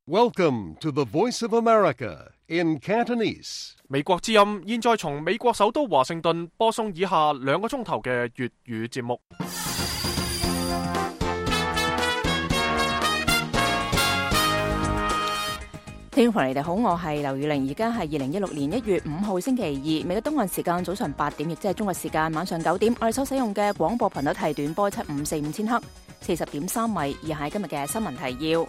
Welcome to the Voice of America in Cantonese. 美國之音現在從美國首都華盛頓播送以下2個鐘頭嘅粵語節目。 聽眾朋友你哋好，我係劉宇玲，而家係2016年1月5號星期二，美國東岸時間早上8點，亦即係中國時間晚上9點。我哋所使用嘅廣播頻率係短波7545000赫，40.3米。以下係今日嘅新聞提要。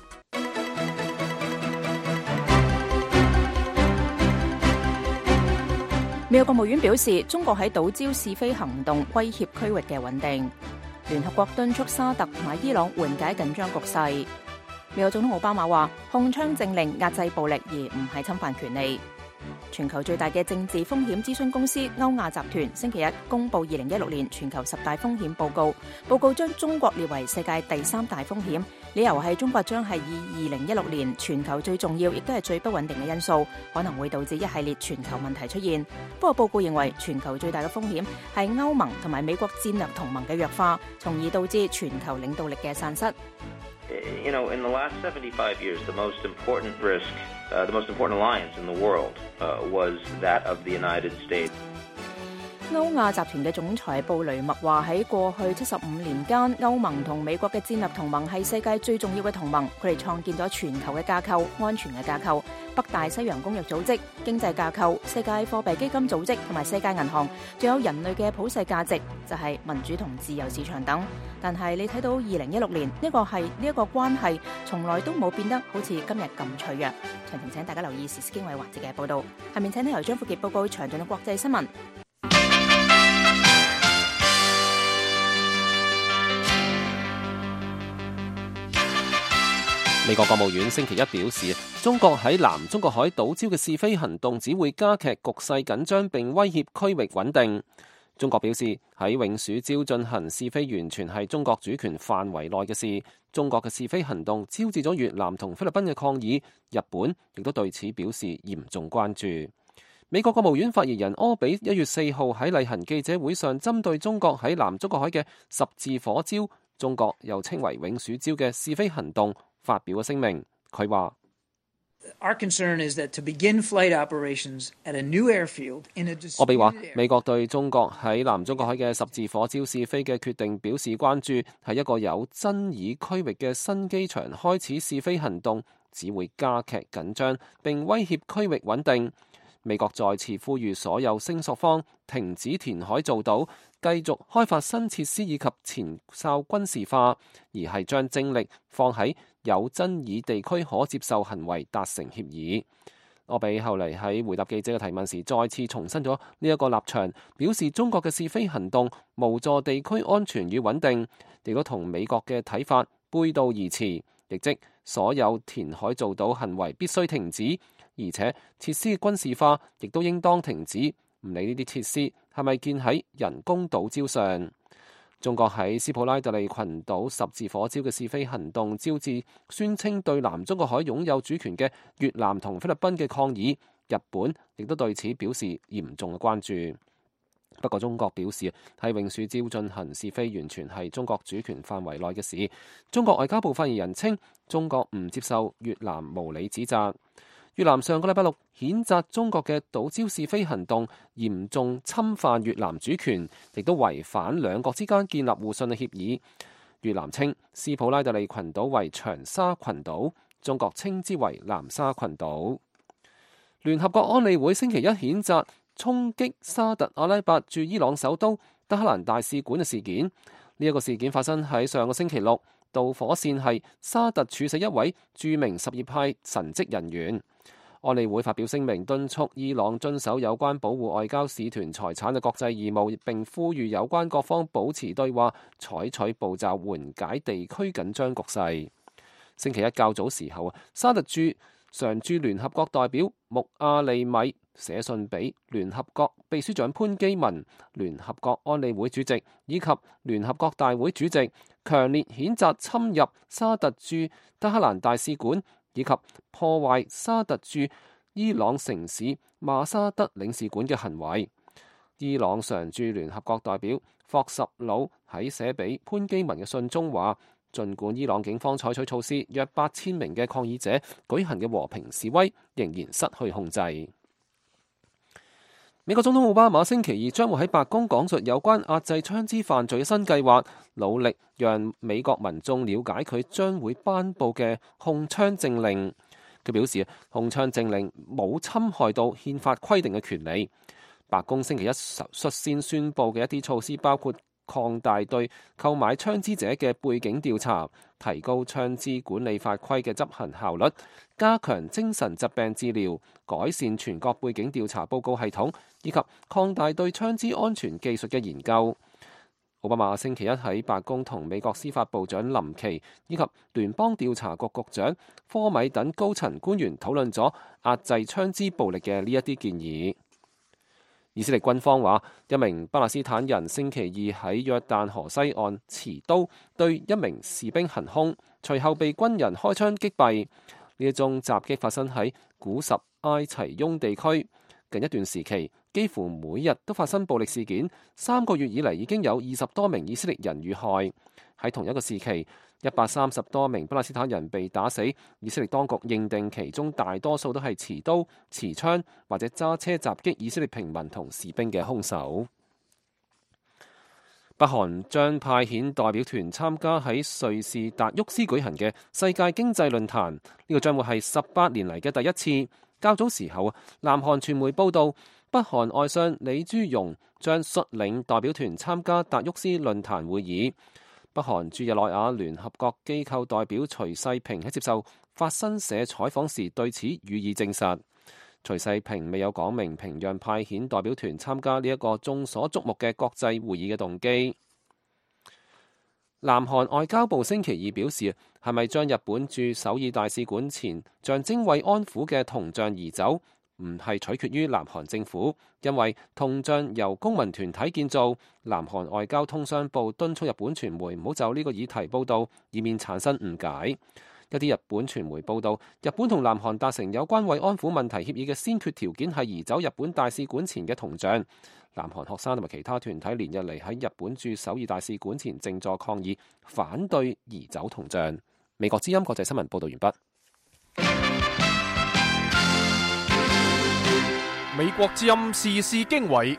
美國國務院表示，中國喺島礁試飛行動威脅區域嘅穩定。聯合國敦促沙特同埋伊朗緩解緊張局勢。美國總統奧巴馬話，控槍政令壓制暴力而唔係侵犯權利。全球最大嘅政治風險諮詢公司歐亞集團星期一公布2016年全球10大風險報告，報告將中國列為世界第3大風險，理由係中國將係以2016年全球最重要亦都係最不穩定嘅因素，可能會導致一系列全球問題出現。不過報告認為全球最大嘅風險係歐盟同埋美國戰略同盟嘅弱化，從而導致全球領導力嘅散失。 In the last 75 years, the most important risk, the most important alliance in the world was that of the United States. 歐亞集團嘅總裁布雷默話，喺過去75年間，歐盟同美國嘅戰略同盟係世界最重要嘅同盟，佢哋創建咗全球嘅架構、安全嘅架構、北大西洋公約組織、經濟架構、世界貨幣基金組織同埋世界銀行，仲有人類嘅普世價值，就係民主同自由市場等。但係你睇到2016年呢個關係從來都冇變得好似今日咁脆弱。詳情請大家留意時事經緯環節嘅報導。下面請聽由張富傑報告詳盡嘅國際新聞。 美國國務院星期一表示，中國喺南中國海島礁嘅試飛行動只會加劇局勢緊張並威脅區域穩定。中國表示，喺永暑礁進行試飛完全係中國主權範圍內嘅事。中國嘅試飛行動招致咗越南同菲律賓嘅抗議，日本亦都對此表示嚴重關注。美國國務院發言人柯比1月4號喺例行記者會上針對中國喺南中國海嘅十字火礁，中國又稱為永暑礁嘅試飛行動發表咗聲明。佢話柯比話，美國對中國喺南中國海嘅十字火礁試飛嘅決定表示關注，係一個有爭議區域嘅新機場開始試飛行動，只會加劇緊張並威脅區域穩定。美國再次呼籲所有聲索方停止填海造島，繼續開發新設施以及前哨軍事化，而係將精力放喺有爭議地區可接受行為達成協議。柯比後嚟喺回答記者嘅提問時，再次重申咗呢一個立場，表示中國嘅試飛行動無助地區安全與穩定，亦都同美國嘅睇法背道而馳，亦即所有填海造島行為必須停止，而且設施嘅軍事化亦都應當停止，唔理呢啲設施係咪建喺人工島礁上。中國喺斯普拉特利群島十字火礁嘅試飛行動招致宣稱對南中國海擁有主權嘅越南同菲律賓嘅抗議，日本亦都對此表示嚴重嘅關注。不過中國表示喺永暑礁進行試飛完全係中國主權範圍內嘅事。中國外交部發言人稱，中國唔接受越南無理指責。越南上個禮拜六譴責中國嘅島礁試飛行動嚴重侵犯越南主權，亦都違反兩國之間建立互信嘅協議。越南稱斯普拉特利群島為長沙群島，中國稱之為南沙群島。聯合國安理會星期一譴責衝擊沙特阿拉伯駐伊朗首都德黑蘭大使館嘅事件。呢一個事件發生喺上個星期六，導火線係沙特處死一位著名什葉派神職人員。安理會發表聲明，敦促伊朗遵守有關保護外交使團財產嘅國際義務，並呼籲有關各方保持對話，採取步驟緩解地區緊張局勢。星期一較早時候，沙特常駐聯合國代表穆阿利米寫信俾聯合國秘書長潘基文、聯合國安理會主席以及聯合國大會主席，強烈譴責侵入沙特駐德黑蘭大使館以及破壞沙特駐伊朗城市馬沙德領事館嘅行為。伊朗常駐聯合國代表霍什魯喺寫俾潘基文嘅信中話， 儘管伊朗警方採取措施，約8000名嘅抗議者舉行嘅和平示威仍然失去控制。美國總統奧巴馬星期二將會喺白宮講述有關壓制槍支犯罪嘅新計劃，努力讓美國民眾了解佢將會頒布嘅控槍政令。佢表示，控槍政令冇侵害到憲法規定嘅權利。白宮星期一率先宣布嘅一啲措施包括擴大對購買槍支者嘅背景調查，提高槍支管理法規嘅執行效率，加強精神疾病治療，改善全國背景調查報告系統，以及擴大對槍支安全技術嘅研究。奧巴馬星期一喺白宮同美國司法部長林奇以及聯邦調查局局長科米等高層官員討論咗壓制槍支暴力嘅呢一啲建議。以色列軍方話，一名巴勒斯坦人星期二喺約旦河西岸持刀對一名士兵行兇，隨後被軍人開槍擊斃。呢一宗襲擊發生喺古什埃齊雍地區。近一段時期，幾乎每日都發生暴力事件，3個月以嚟已經有20多名以色列人遇害。喺同一個時期，130多名巴勒斯坦人被打死，以色列當局認定其中大多數都係持刀、持槍或者揸車襲擊以色列平民同士兵嘅兇手。北韓將派遣代表團參加喺瑞士達沃斯舉行嘅世界經濟論壇，呢個將會係18年嚟嘅第一次。較早時候，南韓傳媒報道，北韓外相李朱容將率領代表團參加達沃斯論壇會議。北韓駐日內瓦聯合國機構代表徐世平喺接受法新社採訪時對此予以證實。徐世平未有講明平壤派遣代表團參加呢一個眾所矚目嘅國際會議嘅動機。南韓外交部星期二表示，係咪將日本駐首爾大使館前象徵慰安婦嘅銅像移走，唔係取決於南韓政府，因為銅像由公民團體建造。南韓外交通商部敦促日本傳媒唔好就呢個議題報導，以免產生誤解。一啲日本傳媒報導，日本同南韓達成有關慰安婦問題協議嘅先決條件係移走日本大使館前嘅銅像。南韓學生同埋其他團體連日嚟喺日本駐首爾大使館前靜坐抗議，反對移走銅像。美國之音國際新聞報道完畢。 美國之音時事經緯，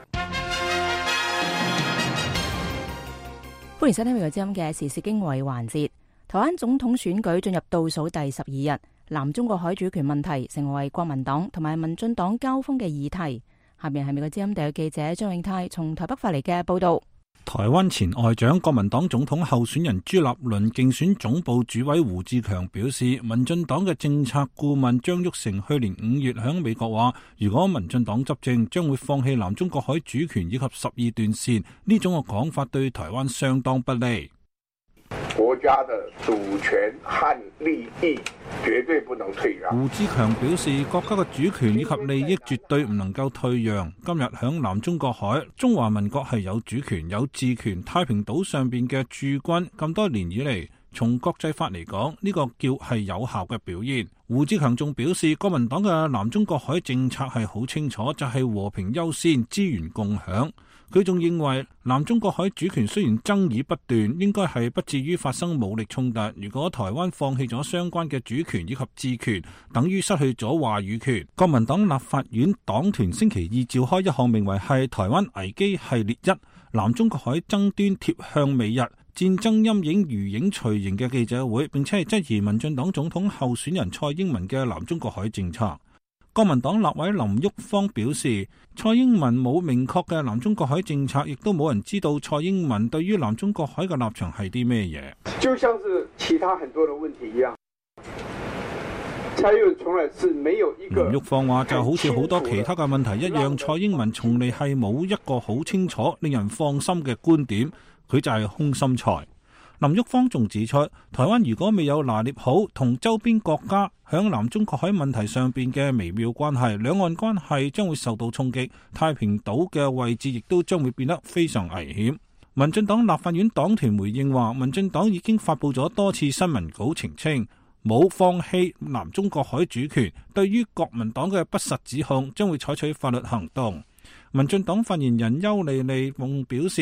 歡迎收聽美國之音嘅時事經緯環節。台灣總統選舉進入倒數第12日，南中國海主權問題成為國民黨同埋民進黨交鋒嘅議題。下面係美國之音特約記者張永泰從台北發嚟嘅報道。 台灣前外長、國民黨總統候選人朱立倫競選總部主委胡志強表示，民進黨嘅政策顧問張玉成去年5月響美國話，如果民進黨執政，將會放棄南中國海主權以及12段線，呢種嘅講法對台灣相當不利。 國家的主權和利益絕對不能退讓。 胡志強表示，國家嘅主權以及利益絕對唔能夠退讓。今日響南中國海，中華民國係有主權、有治權，太平島上邊嘅駐軍咁多年以嚟，從國際法嚟講，呢個叫係有效嘅表現。胡志強仲表示，國民黨嘅南中國海政策係好清楚，就係和平優先、資源共享。佢仲認為，南中國海主權雖然爭議不斷，應該係不至於發生武力衝突。如果台灣放棄咗相關嘅主權以及治權，等於失去咗話語權。國民黨立法院黨團星期二召開一項名為係台灣危機系列1南中國海爭端貼向美日戰爭陰影如影隨形嘅記者會，並且係質疑民進黨總統候選人蔡英文嘅南中國海政策。國民黨立委林旭芳表示，蔡英文冇明確嘅南中國海政策，亦都冇人知道蔡英文對於南中國海嘅立場係啲咩嘢。 就像是其他很多的問題一樣，蔡英文從來是沒有一個。 林旭芳話，就好似好多其他嘅問題一樣，蔡英文從嚟係冇一個好清楚、令人放心嘅觀點，佢就係空心菜。林旭芳仲指出，台灣如果未有拿捏好同周邊國家響南中國海問題上邊嘅微妙關係，兩岸關係將會受到衝擊，太平島嘅位置亦都將會變得非常危險。民進黨立法院黨團回應話，民進黨已經發布咗多次新聞稿澄清，冇放棄南中國海主權，對於國民黨嘅不實指控將會採取法律行動。民進黨發言人邱莉莉夢表示，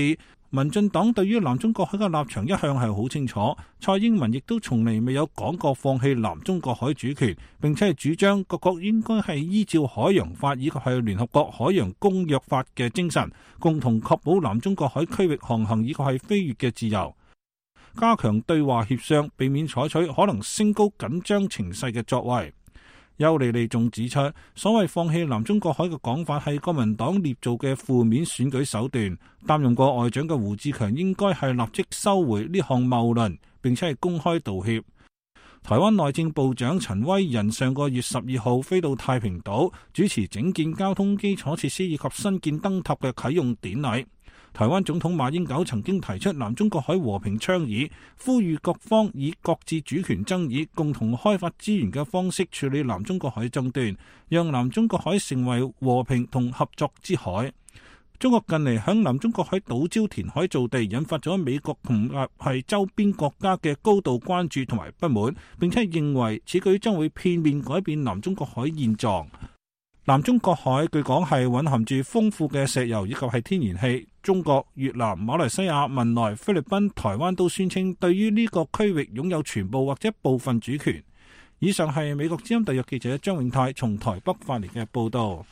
民進黨對於南中國海嘅立場一向係好清楚，蔡英文亦都從嚟未有講過放棄南中國海主權，並且係主張各國應該係依照海洋法以及係聯合國海洋公約法嘅精神，共同確保南中國海區域航行以及係飛越嘅自由，加強對話協商，避免採取可能升高緊張情勢嘅作為。邱莉莉仲指出，所謂放棄南中國海嘅講法係國民黨捏造嘅負面選舉手段。擔任過外長嘅胡志強應該係立即收回呢項謬論，並且係公開道歉。台灣內政部長陳威仁上個月12號飛到太平島主持整建交通基礎設施以及新建燈塔嘅啟用典禮。台灣總統馬英九曾經提出南中國海和平倡議，呼籲各方以各自主權爭議、共同開發資源嘅方式處理南中國海爭端，讓南中國海成為和平同合作之海。中國近嚟響南中國海島礁填海造地，引發咗美國同係周邊國家嘅高度關注同埋不滿，並且認為此舉將會片面改變南中國海現狀。南中國海據講係蘊含住豐富嘅石油以及係天然氣。中國、越南、馬來西亞、文萊、菲律賓、台灣都宣稱對於呢個區域擁有全部或者部分主權。以上係美國之音特約記者張永泰從台北發嚟嘅報道。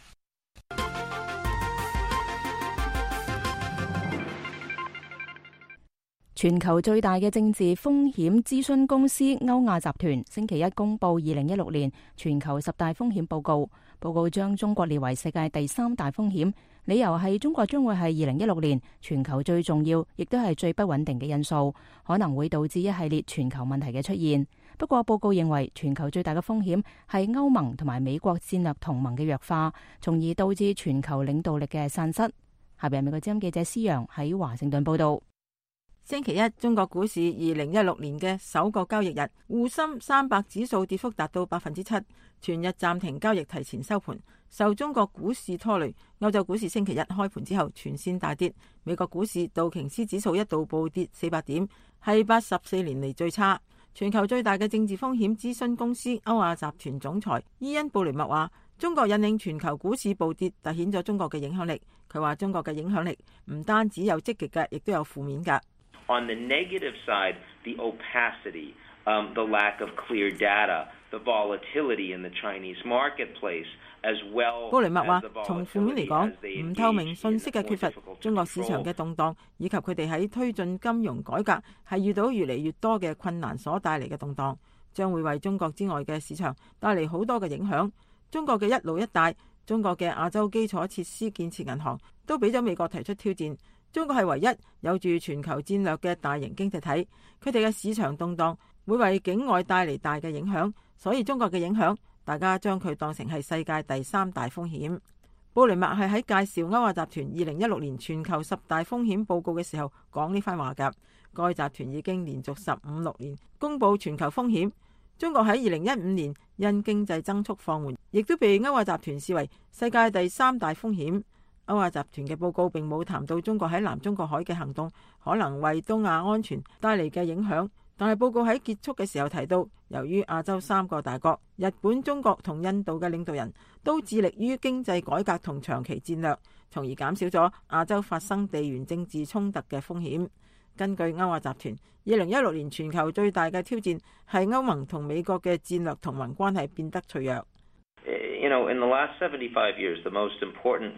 全球最大嘅政治風險諮詢公司歐亞集團星期一公布2016年全球10大風險報告，報告將中國列為世界第3大風險，理由係中國將會係2016年全球最重要亦都係最不穩定嘅因素，可能會導致一系列全球問題嘅出現。不過報告認為全球最大嘅風險係歐盟同埋美國戰略同盟嘅弱化，從而導致全球領導力嘅散失。下邊美國之音記者施陽喺華盛頓報道。 星期一，中國股市2016年嘅首個交易日，滬深300指數跌幅達到7%，全日暫停交易，提前收盤，受中國股市拖累。歐洲股市星期一開盤之後全線大跌，美國股市道瓊斯指數一度暴跌400點，係84年嚟最差。全球最大嘅政治風險諮詢公司歐亞集團總裁伊恩布雷默話，中國引領全球股市暴跌，凸顯咗中國嘅影響力。佢話中國嘅影響力唔單止有積極嘅，亦都有負面嘅。 On the negative side, the opacity, the lack of clear data, the volatility in the Chinese marketplace, as well. 布雷默話，從負面嚟講，唔透明信息嘅缺乏，中國市場嘅動盪，以及佢哋喺推進金融改革係遇到越嚟越多嘅困難所帶嚟嘅動盪，將會為中國之外嘅市場帶嚟好多嘅影響。中國嘅一路一帶，中國嘅亞洲基礎設施建設銀行都俾咗美國提出挑戰。中國係唯一有住全球戰略嘅大型經濟體，佢哋嘅市場動盪會為境外帶嚟大嘅影響，所以中國嘅影響，大家將佢當成係世界第3大風險。布雷默係喺介紹歐亞集團2016年全球10大風險報告嘅時候講呢番話㗎。該集團已經連續15-16年公布全球風險。中國喺2015年因經濟增速放緩，亦都被歐亞集團視為世界第3大風險。歐亞集團嘅報告並冇談到中國喺南中國海嘅行動可能為東亞安全帶嚟嘅影響，但係報告喺結束嘅時候提到，由於亞洲3個大國日本、中國同印度嘅領導人都致力於經濟改革同長期戰略，從而減少咗亞洲發生地緣政治衝突嘅風險。根據歐亞集團，2016年全球最大嘅挑戰係歐盟同美國嘅戰略同盟關係變得脆弱。 In the last 75 years, the most important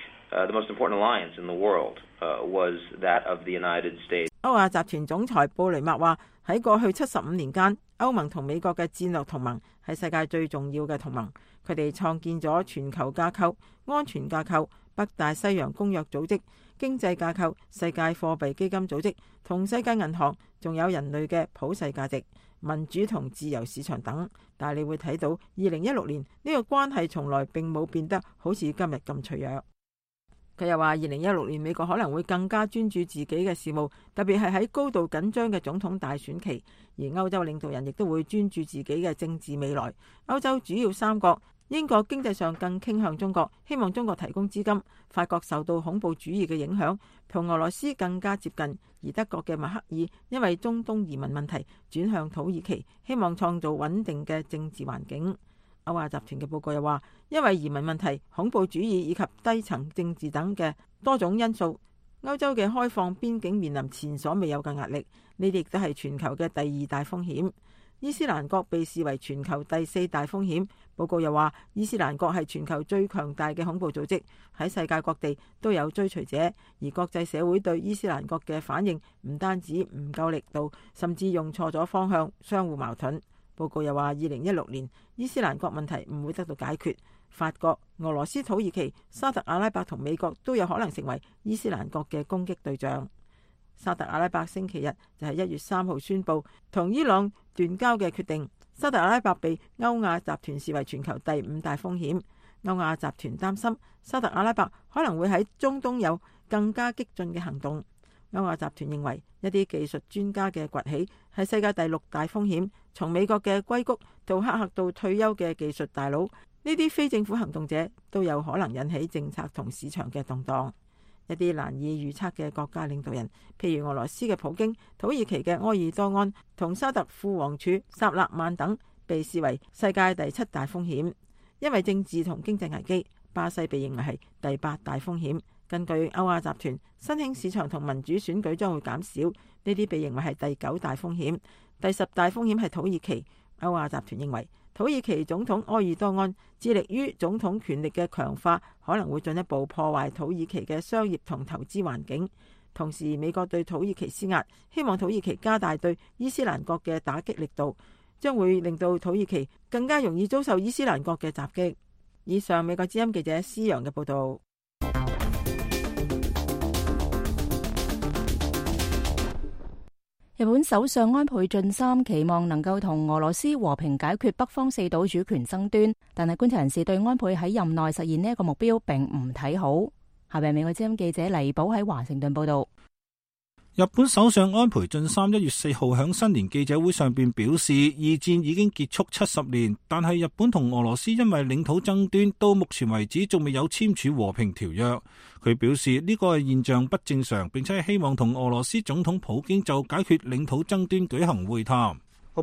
alliance in the world was that of the United States. 歐亞集團總裁布雷默話：喺過去75年間，歐盟同美國嘅戰略同盟係世界最重要嘅同盟。佢哋創建咗全球架構、安全架構、北大西洋公約組織、經濟架構、世界貨幣基金組織同世界銀行，仲有人類嘅普世價值、民主同自由市場等。但係你會睇到2016年呢個關係從來並冇變得好似今日咁脆弱。佢又話2016年美國可能會更加專注自己嘅事務，特別係喺高度緊張嘅總統大選期，而歐洲領導人亦都會專注自己嘅政治未來。歐洲主要3國，英國經濟上更傾向中國，希望中國提供資金。法國受到恐怖主義嘅影響，同俄羅斯更加接近。而德國嘅默克爾因為中東移民問題轉向土耳其，希望創造穩定嘅政治環境。歐亞集團嘅報告又話，因為移民問題、恐怖主義以及低層政治等嘅多種因素， 歐洲嘅開放邊境面臨前所未有嘅壓力，呢啲亦都係全球嘅第二大風險。伊斯蘭國被視為全球第4大風險。報告又話，伊斯蘭國係全球最強大嘅恐怖組織，喺世界各地都有追隨者，而國際社會對伊斯蘭國嘅反應唔單止唔夠力度，甚至用錯咗方向，相互矛盾。報告又話，2016年伊斯蘭國問題唔會得到解決，法國、俄羅斯、土耳其、沙特阿拉伯同美國都有可能成為伊斯蘭國嘅攻擊對象。沙特阿拉伯星期日就係1月3號宣布同伊朗斷交嘅決定。沙特阿拉伯被歐亞集團視為全球第5大風險。歐亞集團擔心沙特阿拉伯可能會喺中東有更加激進嘅行動。歐亞集團認為一啲技術專家嘅崛起係世界第6大風險，從美國嘅硅谷到黑客到退休嘅技術大佬，呢啲非政府行動者都有可能引起政策同市場嘅動盪。一啲難以預測嘅國家領導人，譬如俄羅斯嘅普京、土耳其嘅埃爾多安同沙特副王儲薩勒曼等，被視為世界第7大風險。因為政治同經濟危機，巴西被認為係第8大風險。根據歐亞集團，新興市場同民主選舉將會減少，呢啲被認為係第9大風險。第10大風險係土耳其。歐亞集團認為土耳其總統埃爾多安致力於總統權力嘅強化，可能會進一步破壞土耳其嘅商業同投資環境。同時，美國對土耳其施壓，希望土耳其加大對伊斯蘭國嘅打擊力度，將會令到土耳其更加容易遭受伊斯蘭國嘅襲擊。以上美國之音記者施洋嘅報道。 日本首相安倍晉三期望能夠同俄羅斯和平解決北方4島主權爭端，但係觀察人士對安倍喺任內實現呢一個目標並唔睇好。下邊美國之音記者黎寶喺華盛頓報道。 日本首相安倍晉三1月4號喺新年記者會上邊表示，二戰已經結束70年，但係日本同俄羅斯因為領土爭端，到目前為止仲未有簽署和平條約。佢表示呢個現象不正常，並且係希望同俄羅斯總統普京就解決領土爭端舉行會談。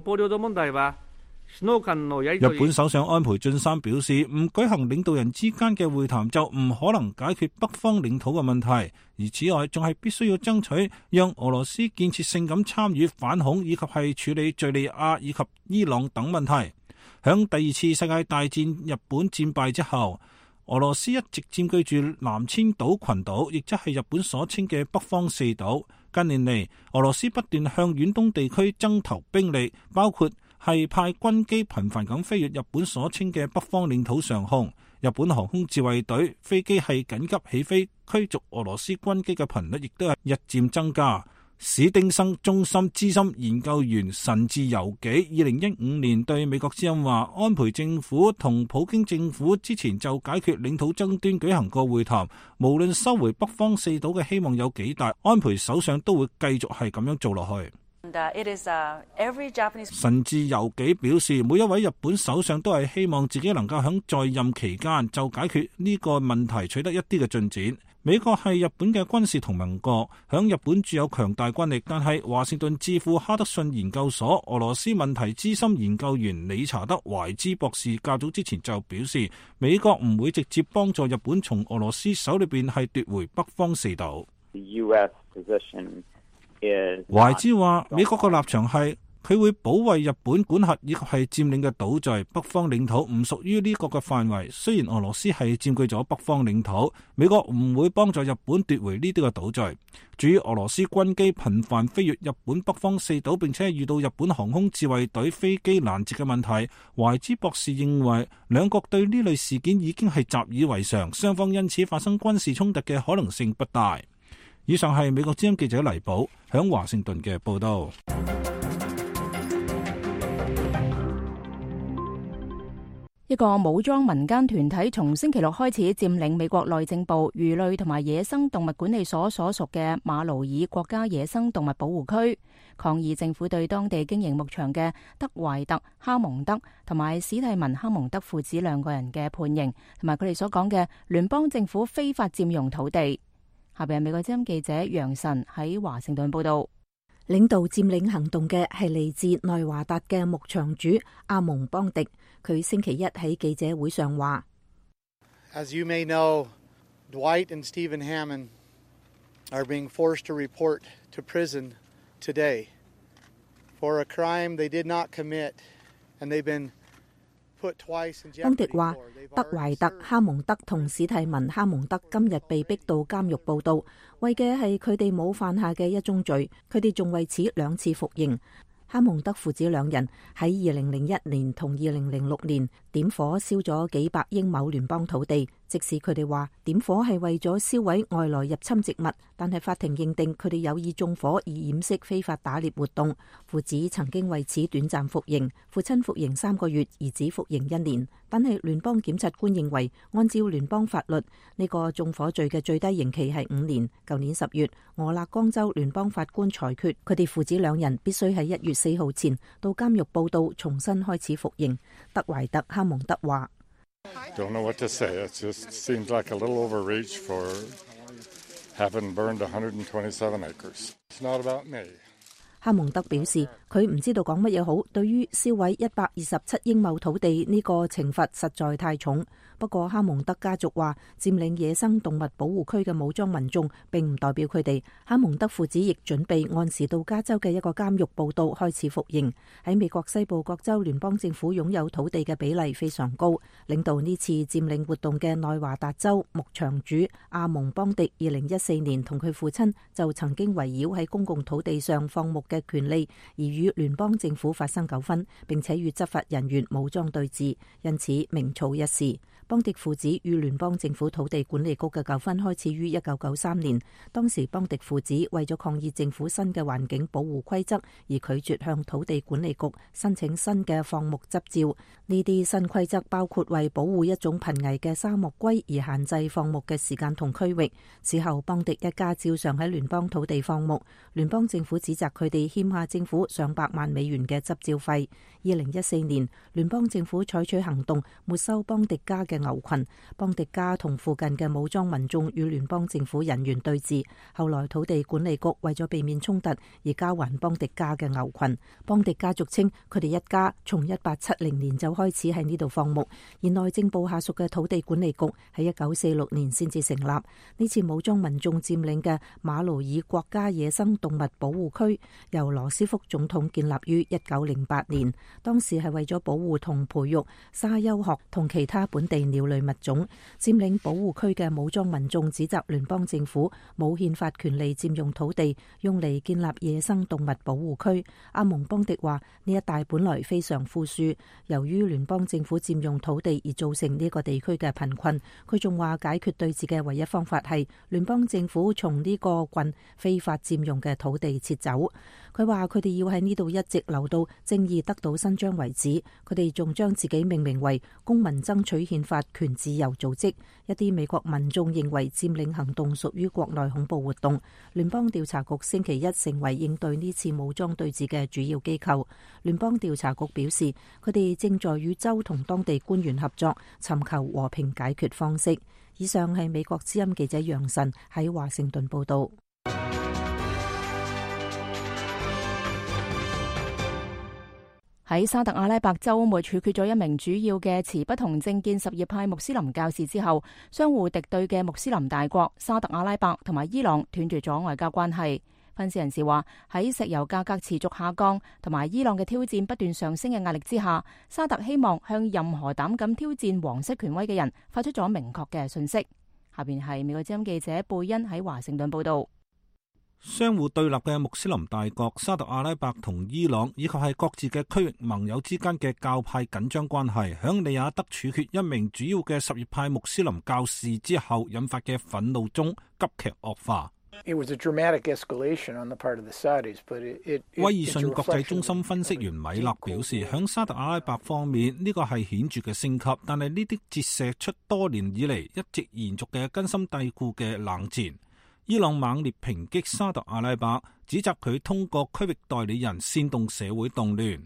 日本首相安倍晉三表示，唔舉行領導人之間嘅會談就唔可能解決北方領土嘅問題，而此外仲係必須要爭取讓俄羅斯建設性咁參與反恐，以及係處理敘利亞以及伊朗等問題。響第2次世界大戰日本戰敗之後，俄羅斯一直佔據住南千島群島，亦即係日本所稱嘅北方4島。近年嚟，俄羅斯不斷向遠東地區增投兵力，包括係派軍機頻繁咁飛越日本所稱嘅北方領土上空。日本航空自衛隊飛機係緊急起飛驅逐俄羅斯軍機嘅頻率亦都係日漸增加。史丁生中心資深研究員神志由紀2015年對美國之音話，安倍政府同普京政府之前就解決領土爭端舉行過會談，無論收回北方4島嘅希望有幾大，安倍首相都會繼續係咁樣做落去。神志由紀表示，每一位日本首相都係希望自己能夠喺在任期間就解決呢個問題取得一啲嘅進展。美國係日本嘅軍事同盟國，響日本具有強大軍力，但係華盛頓智庫哈德遜研究所俄羅斯問題資深研究員理查德懷茲博士較早之前就表示，美國唔會直接幫助日本從俄羅斯手裏邊係奪回北方4島。懷茲話，美國嘅立場係佢會保衛日本管轄以及係佔領嘅島嶼，北方領土唔屬於呢個嘅範圍。雖然俄羅斯係佔據咗北方領土，美國唔會幫助日本奪回呢啲嘅島嶼。至於俄羅斯軍機頻繁飛越日本北方4島，並且遇到日本航空自衛隊飛機攔截嘅問題，懷茲博士認為兩國對呢類事件已經係習以為常，雙方因此發生軍事衝突嘅可能性不大。以上係美國之音記者黎寶響華盛頓嘅報道。 一個武裝民間團體從星期六開始佔領美國內政部魚類同埋野生動物管理所所屬嘅馬勞爾國家野生動物保護區，抗議政府對當地經營牧場嘅德懷特·哈蒙德同埋史蒂文·哈蒙德父子2個人嘅判刑，同埋佢哋所講嘅聯邦政府非法佔用土地。下邊係美國之音記者楊晨喺華盛頓報道。 領導佔領行動嘅係嚟自內華達嘅牧場主阿蒙邦迪，佢星期一喺記者會上話： As you may know, Dwight and Stephen Hammond are being forced to report to prison today for a crime they did not commit, and they've been put twice in jeopardy. 邦迪話，德懷特·哈蒙德同史蒂文·哈蒙德今日被逼到監獄報到，為嘅係佢哋冇犯下嘅一宗罪，佢哋仲為此2次服刑。哈蒙德父子2人喺2001年同2006年點火燒咗幾百英畝聯邦土地，即使佢哋話點火係為咗燒毀外來入侵植物，但係法庭認定佢哋有意縱火以掩飾非法打獵活動。父子曾經為此短暫服刑，父親服刑3個月，兒子服刑1年。但係聯邦檢察官認為，按照聯邦法律，呢個縱火罪嘅最低刑期係5年。舊年10月，俄勒岡州聯邦法官裁決，佢哋父子2人必須喺1月4號前到監獄報到，重新開始服刑。德懷特·哈蒙德話 ：Don't know what to say. It just seems like a little overreach for having burned 127 acres. It's not about me. 哈蒙德表示，佢唔知道講乜嘢好。對於燒毀127英畝土地呢個懲罰實在太重。不過哈蒙德家族話，佔領野生動物保護區嘅武裝民眾並唔代表佢哋。哈蒙德父子亦準備按時到加州嘅一個監獄報到，開始服刑。喺美國西部各州聯邦政府擁有土地嘅比例非常高。領導呢次佔領活動嘅內華達州牧場主阿蒙邦迪2014年同佢父親就曾經圍繞喺公共土地上放牧嘅權利而與聯邦政府發生糾紛，並且與執法人員武裝對峙，因此名噪一時。邦迪父子與聯邦政府土地管理局嘅糾紛開始於1993年，當時邦迪父子為咗抗議政府新嘅環境保護規則而拒絕向土地管理局申請新嘅放牧執照。呢啲新規則包括為保護一種瀕危嘅沙漠龜而限制放牧嘅時間同區域。此後邦迪一家照常喺聯邦土地放牧，聯邦政府指責佢哋欠下政府上百萬美元嘅執照費。2014年，聯邦政府採取行動沒收邦迪家嘅牛群，邦迪家同附近嘅武裝民眾與聯邦政府人員對峙。後來土地管理局為咗避免衝突而交還邦迪家嘅牛群。邦迪家族稱佢哋一家從1870年就開始喺呢度放牧，而內政部下屬嘅土地管理局喺1946年先至成立。呢次武裝民眾佔領嘅馬盧爾國家野生動物保護區由羅斯福總統建立於1908年，當時係為咗保護同培育沙丘鶴同其他本地鳥類物種。佔領保護區嘅武裝民眾指責聯邦政府冇憲法權利佔用土地用嚟建立野生動物保護區。阿蒙邦迪話：呢一帶本來非常富庶，由於聯邦政府佔用土地而造成呢個地區嘅貧困。佢仲話解決對峙嘅唯一方法係聯邦政府從呢個郡非法佔用嘅土地撤走。佢話佢哋要喺呢度一直留到正義得到伸張為止。佢哋仲將自己命名為公民爭取憲法權自由組織。一啲美國民眾認為佔領行動屬於國內恐怖活動。聯邦調查局星期一成為應對呢次武裝對峙嘅主要機構。聯邦調查局表示，佢哋正在與州同當地官員合作，尋求和平解決方式。以上係美國之音記者楊晨喺華盛頓報道。 喺沙特阿拉伯週末處決咗一名主要嘅持不同政見什葉派穆斯林教士之後，相互敵對嘅穆斯林大國沙特阿拉伯同埋伊朗斷絕咗外交關係。分析人士話，喺石油價格持續下降同埋伊朗嘅挑戰不斷上升嘅壓力之下，沙特希望向任何膽敢挑戰皇室權威嘅人發出咗明確嘅訊息。下邊係美國之音記者貝恩喺華盛頓報道。 相互對立嘅穆斯林大國沙特阿拉伯同伊朗，以及係各自嘅區域盟友之間嘅教派緊張關係，響利雅得處決一名主要嘅什葉派穆斯林教士之後引發嘅憤怒中急劇惡化。威爾遜國際中心分析員米勒表示，響沙特阿拉伯方面呢個係顯著嘅升級，但係呢啲折射出多年以嚟一直延續嘅根深蒂固嘅冷戰。伊朗猛烈抨擊沙特阿拉伯，指責佢通過區域代理人煽動社會動亂。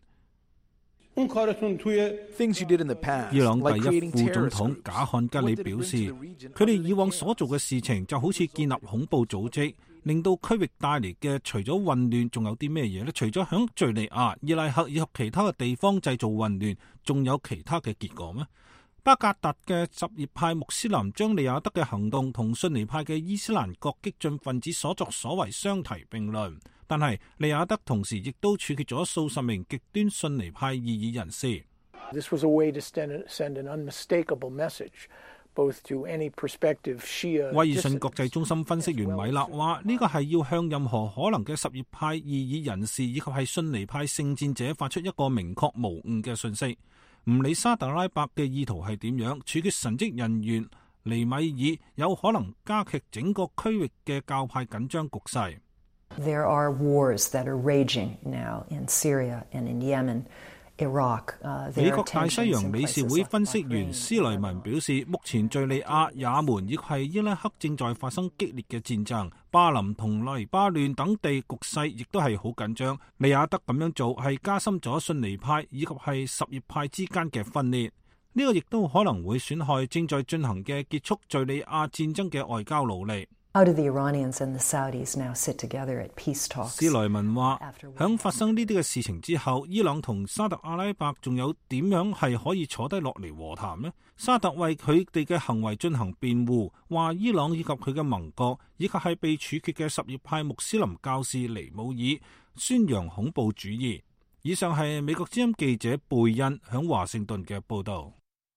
伊朗第一副總統賈漢吉里表示，佢哋以往所做嘅事情就好似建立恐怖組織，令到區域帶嚟嘅除咗混亂，仲有啲咩嘢呢？除咗響敘利亞、伊拉克以及其他嘅地方製造混亂，仲有其他嘅結果咩？ 巴格達嘅什葉派穆斯林將利雅德嘅行動同遜尼派嘅伊斯蘭國激進分子所作所為相提並論，但係利雅德同時亦都處決咗數十名極端遜尼派異議人士。 This was a way to send an unmistakable message, both to any prospective Shia. 威爾遜國際中心分析員米勒話：呢個係要向任何可能嘅什葉派異議人士以及係遜尼派聖戰者發出一個明確無誤嘅訊息。唔理沙特阿拉伯嘅意圖係點樣，處決神職人員尼米爾有可能加劇整個區域嘅教派緊張局勢。 There are wars that are raging now in Syria and in Yemen, Iraq. 美國大西洋理事會分析員斯雷文表示，目前敘利亞、也門以及係伊拉克正在發生激烈嘅戰爭，巴林同黎巴嫩等地局勢亦都係好緊張。利雅德咁樣做係加深咗遜尼派以及係什葉派之間嘅分裂，呢個亦都可能會損害正在進行嘅結束敘利亞戰爭嘅外交努力。 How do the Iranians and the Saudis now sit together at peace talks? 斯萊文話：響發生呢啲嘅事情之後，伊朗同沙特阿拉伯仲有點樣係可以坐低落嚟和談呢？沙特為佢哋嘅行為進行辯護，話伊朗以及佢嘅盟國以及係被處決嘅什葉派穆斯林教士尼姆爾宣揚恐怖主義。以上係美國之音記者貝恩響華盛頓嘅報導。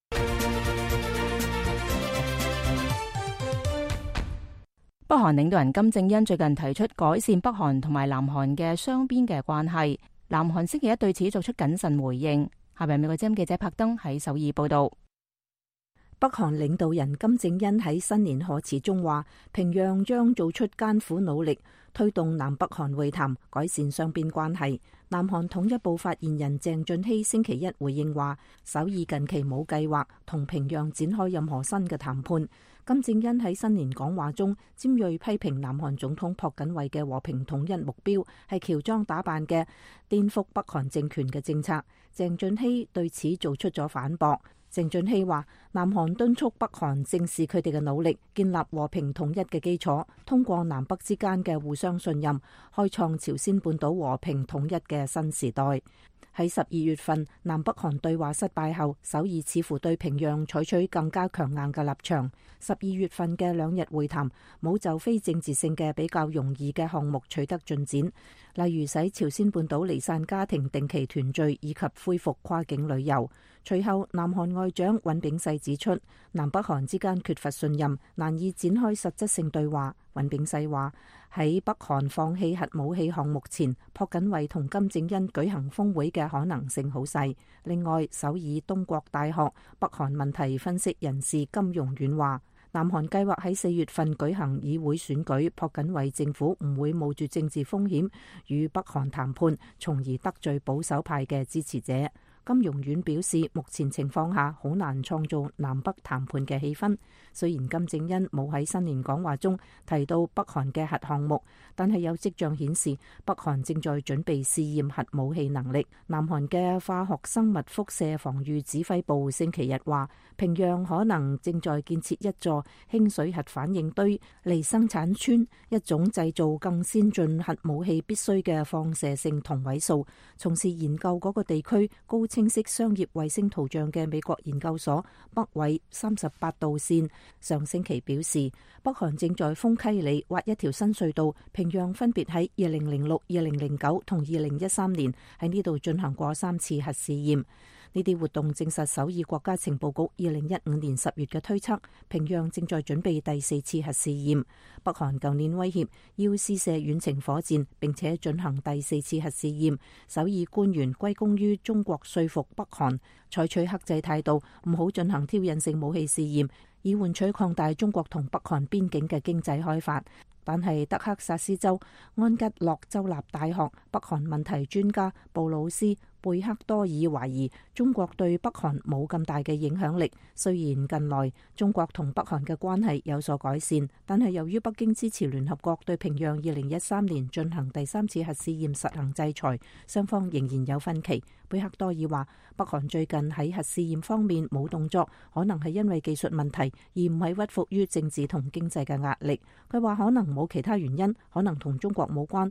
北韓領導人金正恩最近提出改善北韓同埋南韓嘅雙邊嘅關係，南韓星期一對此作出謹慎回應。下面美國之音記者柏登喺首爾報道。 北韓領導人金正恩喺新年賀詞中話，平壤將做出艱苦努力，推動南北韓會談，改善雙邊關係。南韓統一部發言人鄭俊熙星期一回應話，首爾近期冇計劃同平壤展開任何新嘅談判。金正恩喺新年講話中尖銳批評南韓總統朴槿惠嘅和平統一目標係喬裝打扮嘅顛覆北韓政權嘅政策。鄭俊熙對此做出咗反駁。鄭俊熙話，南韓敦促北韓正視佢哋嘅努力，建立和平統一嘅基礎，通過南北之間嘅互相信任，開創朝鮮半島和平統一嘅新時代。喺12月份，南北韓對話失敗後，首爾似乎對平壤採取更加強硬嘅立場。12月份嘅2日會談冇就非政治性嘅比較容易嘅項目取得進展，例如使朝鮮半島離散家庭定期團聚以及恢復跨境旅遊。隨後，南韓外長尹炳世指出，南北韓之間缺乏信任，難以展開實質性對話。尹炳世話，喺北韓放棄核武器項目前，朴槿惠同金正恩舉行峰會嘅可能性好細。另外，首爾東國大學北韓問題分析人士金容遠話，南韓計劃喺4月份舉行議會選舉，朴槿惠政府唔會冒住政治風險與北韓談判，從而得罪保守派嘅支持者。金容遠表示，目前情況下好難創造南北談判嘅氣氛。雖然金正恩冇喺新年講話中提到北韓嘅核項目，但係有跡象顯示北韓正在準備試驗核武器能力。南韓嘅化學生物輻射防禦指揮部星期日話，平壤可能正在建設一座輕水核反應堆嚟生產氚，一種製造更先進核武器必須嘅放射性同位素。從事研究嗰個地區高清晰商業衛星圖像嘅美國研究所北緯38度線上星期表示，北韓正在豐溪里挖一條新隧道，平壤分別喺2006、2009同2013年喺呢度進行過3次核試驗。呢啲活動證實首爾國家情報局2015年10月嘅推測，平壤正在準備第4次核試驗。北韓舊年威脅要試射遠程火箭，並且進行第4次核試驗。首爾官員歸功於中國說服北韓採取克制態度，唔好進行挑釁性武器試驗，以換取擴大中國同北韓邊境嘅經濟開發。但係德克薩斯州安吉洛州立大學北韓問題專家布魯斯貝克多爾懷疑中國對北韓冇咁大嘅影響力。雖然近來中國同北韓嘅關係有所改善，但係由於北京支持聯合國對平壤2013年進行第3次核試驗實行制裁，雙方仍然有分歧。貝克多爾話，北韓最近喺核試驗方面冇動作，可能係因為技術問題，而唔係屈服於政治同經濟嘅壓力。佢話可能冇其他原因，可能同中國冇關。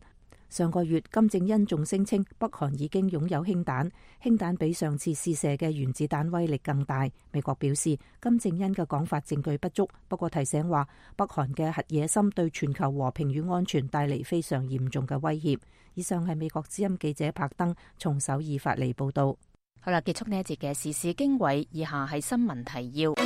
上個月，金正恩仲聲稱北韓已經擁有氫彈，氫彈比上次試射嘅原子彈威力更大。美國表示，金正恩嘅講法證據不足，不過提醒話，北韓嘅核野心對全球和平與安全帶嚟非常嚴重嘅威脅。以上係美國之音記者柏登從首爾發嚟報道。 好啦，結束呢一節嘅時事經緯，以下係新聞提要。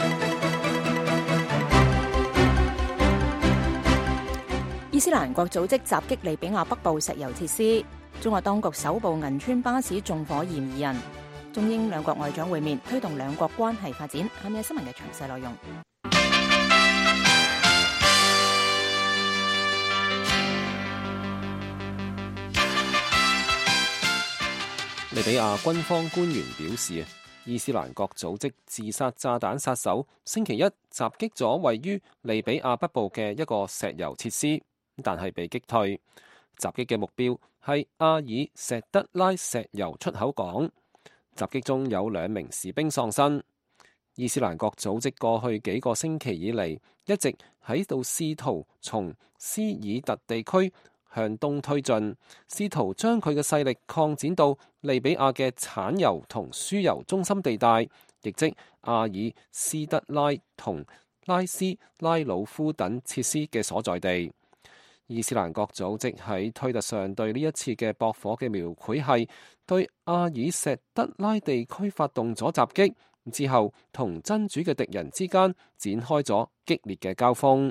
伊斯蘭國組織襲擊利比亞北部石油設施，中國當局搜捕銀川巴士縱火嫌疑人。中英兩國外長會面，推動兩國關係發展。下面係新聞嘅詳細內容。 利比亞軍方官員表示，伊斯蘭國組織自殺炸彈殺手星期一襲擊咗位於利比亞北部嘅一個石油設施，但係被擊退。襲擊嘅目標係阿爾錫德拉石油出口港。襲擊中有2名士兵喪生。伊斯蘭國組織過去幾個星期以嚟一直喺度試圖從斯爾特地區向東推進，試圖將佢嘅勢力擴展到利比亞嘅產油同輸油中心地帶，亦即阿爾斯德拉同拉斯拉魯夫等設施嘅所在地。伊斯蘭國組織喺推特上對呢一次嘅駁火嘅描繪係對阿爾錫德拉地區發動咗襲擊，之後同真主嘅敵人之間展開咗激烈嘅交鋒。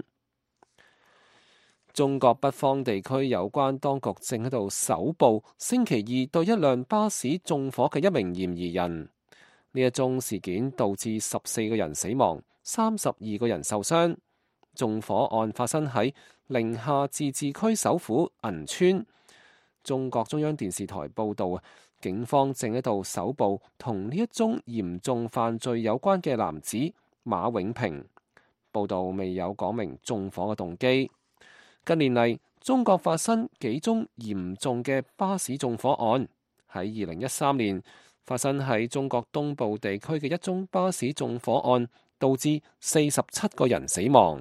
中國北方地區有關當局正喺度搜捕星期二對一輛巴士縱火嘅一名嫌疑人。呢一宗事件導致14個人死亡，32個人受傷。縱火案發生喺寧夏自治區首府銀川。中國中央電視台報道，警方正喺度搜捕同呢一宗嚴重犯罪有關嘅男子馬永平。報道未有講明縱火嘅動機。近年嚟，中國發生幾宗嚴重嘅巴士縱火案。喺2013年，發生喺中國東部地區嘅一宗巴士縱火案，導致47個人死亡。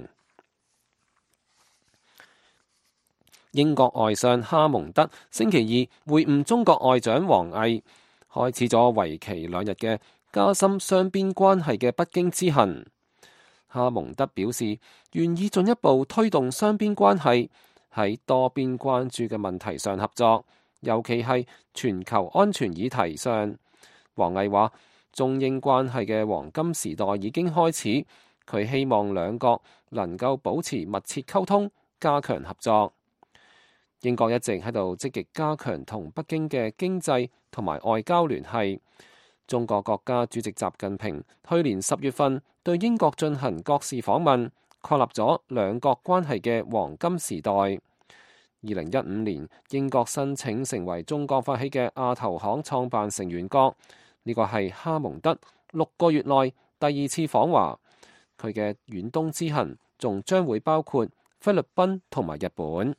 英國外相哈蒙德星期二會晤中國外長王毅，開始咗為期2日嘅加深雙邊關係嘅北京之行。哈蒙德表示願意進一步推動雙邊關係，喺多邊關注嘅問題上合作，尤其係全球安全議題上。王毅話，中英關係嘅黃金時代已經開始，佢希望兩國能夠保持密切溝通，加強合作。英國一直喺度積極加強同北京嘅經濟同埋外交聯繫。中國國家主席習近平去年10月份對英國進行國事訪問，確立咗兩國關係嘅黃金時代。2015年，英國申請成為中國發起嘅亞投行創辦成員國，呢個係哈蒙德6個月內第2次訪華。佢嘅遠東之行仲將會包括菲律賓同埋日本。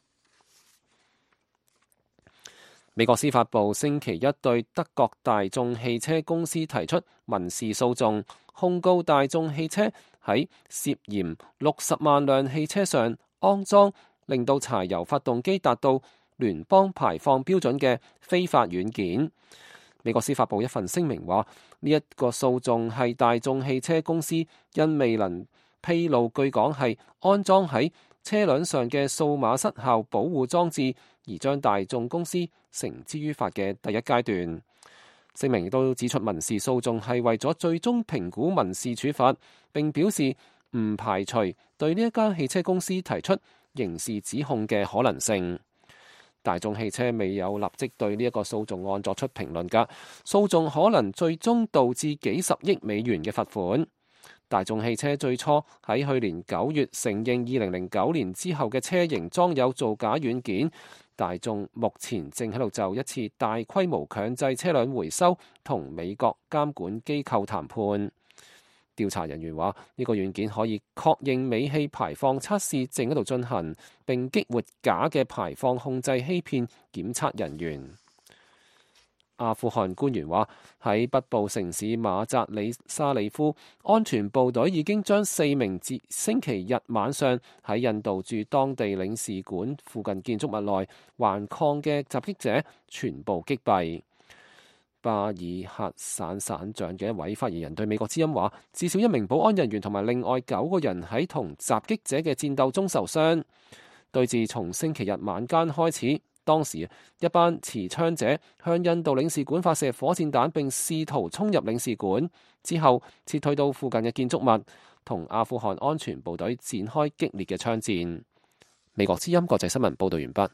美國司法部星期一對德國大眾汽車公司提出民事訴訟，控告大眾汽車喺涉嫌60萬輛汽車上安裝令到柴油發動機達到聯邦排放標準嘅非法軟件。美國司法部一份聲明話，呢一個訴訟係大眾汽車公司因未能披露據講係安裝喺車輛上嘅數碼失效保護裝置，而將大眾公司繩之於法嘅第一階段。聲明亦都指出，民事訴訟係為咗最終評估民事處罰，並表示唔排除對呢一間汽車公司提出刑事指控嘅可能性。大眾汽車未有立即對呢一個訴訟案作出評論㗎，訴訟可能最終導致幾十億美元嘅罰款。大眾汽車最初喺去年9月承認2009年之後嘅車型裝有造假軟件。大眾目前正喺度就一次大規模強制車輛回收同美國監管機構談判。調查人員話，呢個軟件可以確認尾氣排放測試正喺度進行，並激活假嘅排放控制欺騙檢測人員。 阿富汗官員話，喺北部城市馬扎里沙里夫，安全部隊已經將4名自星期日晚上喺印度駐當地領事館附近建築物內頑抗嘅襲擊者全部擊斃。巴爾克省省長嘅一位發言人對美國之音話，至少1名保安人員同埋另外9個人喺同襲擊者嘅戰鬥中受傷。對峙從星期日晚間開始，當時一班持槍者向印度領事館發射火箭彈並試圖衝入領事館，之後撤退到附近嘅建築物，同阿富汗安全部隊展開激烈嘅槍戰。美國之音國際新聞報道完畢。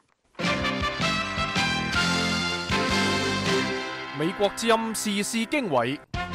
美國之音時事經緯，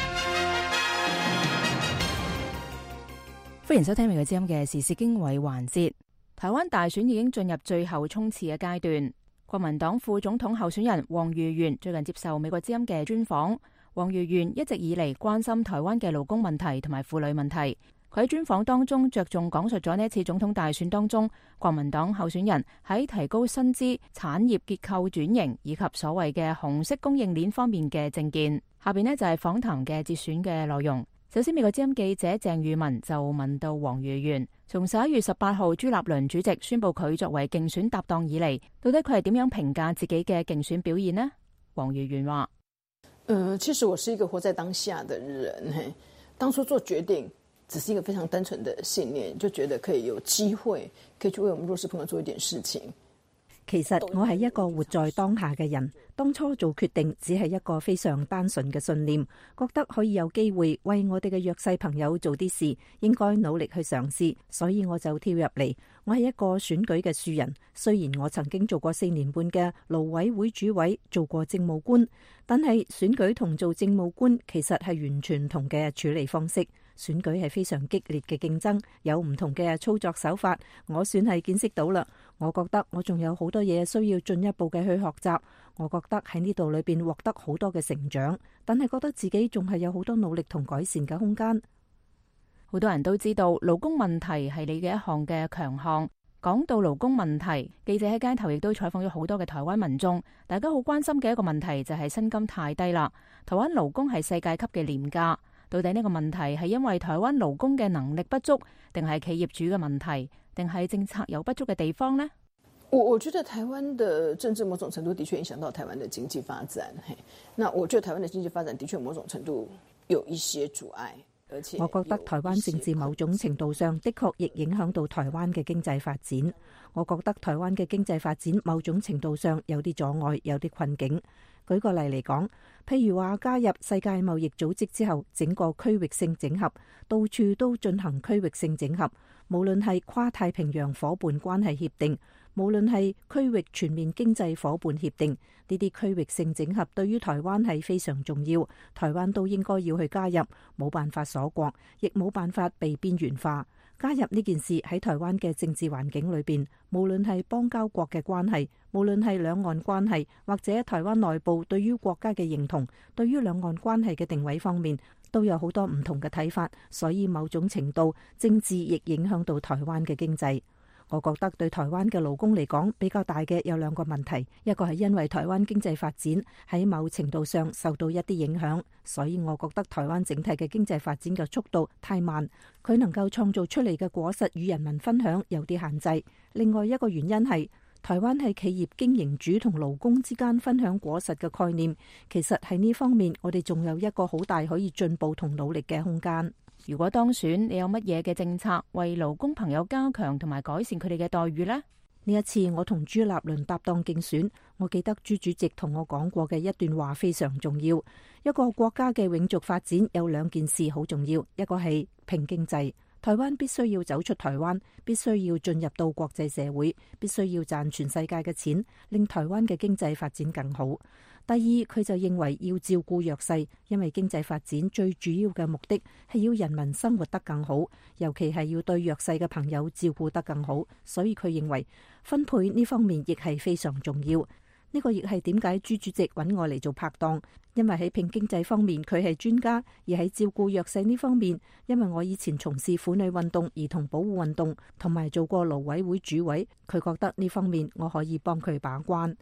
歡迎收聽美國之音嘅時事經緯環節。台灣大選已經進入最後衝刺嘅階段，國民黨副總統候選人黃瑜元最近接受美國之音嘅專訪。黃瑜元一直以嚟關心台灣嘅勞工問題同埋婦女問題。佢喺專訪當中着重講述咗呢一次總統大選當中，國民黨候選人喺提高薪資、產業結構轉型以及所謂嘅紅色供應鏈方面嘅政見。下邊呢就係訪談嘅節選嘅內容。首先，美國之音記者鄭裕文就問到黃瑜元，從11月18號朱立倫主席宣布佢作為競選搭檔以嚟，到底佢係點樣評價自己嘅競選表現呢？黃瑜元話： 其實我是一個活在當下的人，當初做決定只是一個非常單純的信念，就覺得可以有機會可以去為我們弱勢朋友做一點事情。 其實我係一個活在當下嘅人，當初做決定只係一個非常單純嘅信念，覺得可以有機會為我哋嘅弱勢朋友做啲事，應該努力去嘗試，所以我就跳入嚟。我係一個選舉嘅素人，雖然我曾經做過4年半嘅勞委會主委，做過政務官，但係選舉同做政務官其實係完全唔同嘅處理方式。選舉係非常激烈嘅競爭，有唔同嘅操作手法，我算係見識到啦。我覺得我仲有好多嘢需要進一步嘅去學習。我覺得喺呢度裏邊獲得好多嘅成長，但係覺得自己仲係有好多努力同改善嘅空間。 好多人都知道勞工問題係你嘅一項嘅強項。講到勞工問題，記者喺街頭亦都採訪咗好多嘅台灣民眾，大家好關心嘅一個問題就係薪金太低啦。台灣勞工係世界級嘅廉價。到底呢個問題係因為台灣勞工嘅能力不足，定係企業主嘅問題，定係政策有不足嘅地方呢？ 我覺得台灣的政治某種程度的確影響到台灣的經濟發展。那我覺得台灣的經濟發展的確某種程度有一些阻礙，而且我覺得台灣政治某種程度上的確亦影響到台灣嘅經濟發展。我覺得台灣嘅經濟發展某種程度上有啲阻礙，有啲困境。舉個例嚟講，譬如話加入世界貿易組織之後，整個區域性整合，到處都進行區域性整合，無論係跨太平洋夥伴關係協定，無論係區域全面經濟夥伴協定，呢啲區域性整合對於台灣係非常重要，台灣都應該要去加入，冇辦法鎖國，亦冇辦法被邊緣化。加入呢件事喺台灣嘅政治環境裏邊，無論係邦交國嘅關係，無論係兩岸關係，或者台灣內部對於國家嘅認同，對於兩岸關係嘅定位方面，都有好多唔同嘅睇法，所以某種程度政治亦影響到台灣嘅經濟。我覺得對台灣嘅勞工嚟講比較大嘅有2個問題，一個係因為台灣經濟發展喺某程度上受到一啲影響，所以我覺得台灣整體嘅經濟發展嘅速度太慢，佢能夠創造出嚟嘅果實與人民分享有啲限制。另外一個原因係台灣係企業經營主同勞工之間分享果實嘅概念，其實喺呢方面我哋仲有一個好大可以進步同努力嘅空間。 如果當選，你有乜嘢嘅政策為勞工朋友加強同埋改善佢哋嘅待遇呢？ 呢一次我同朱立倫搭檔競選，我記得朱主席同我講過嘅一段話非常重要。一個國家嘅永續發展有2件事好重要，一個係拼經濟，台灣必須要走出台灣，必須要進入到國際社會，必須要賺全世界嘅錢，令台灣嘅經濟發展更好。第二，佢就認為要照顧弱勢，因為經濟發展最主要嘅目的係要人民生活得更好，尤其係要對弱勢嘅朋友照顧得更好，所以佢認為分配呢方面亦係非常重要。呢個亦係點解朱主席揾我嚟做拍檔，因為喺拼經濟方面佢係專家，而喺照顧弱勢呢方面，因為我以前從事婦女運動、兒童保護運動，同埋做過勞委會主委，佢覺得呢方面我可以幫佢把關。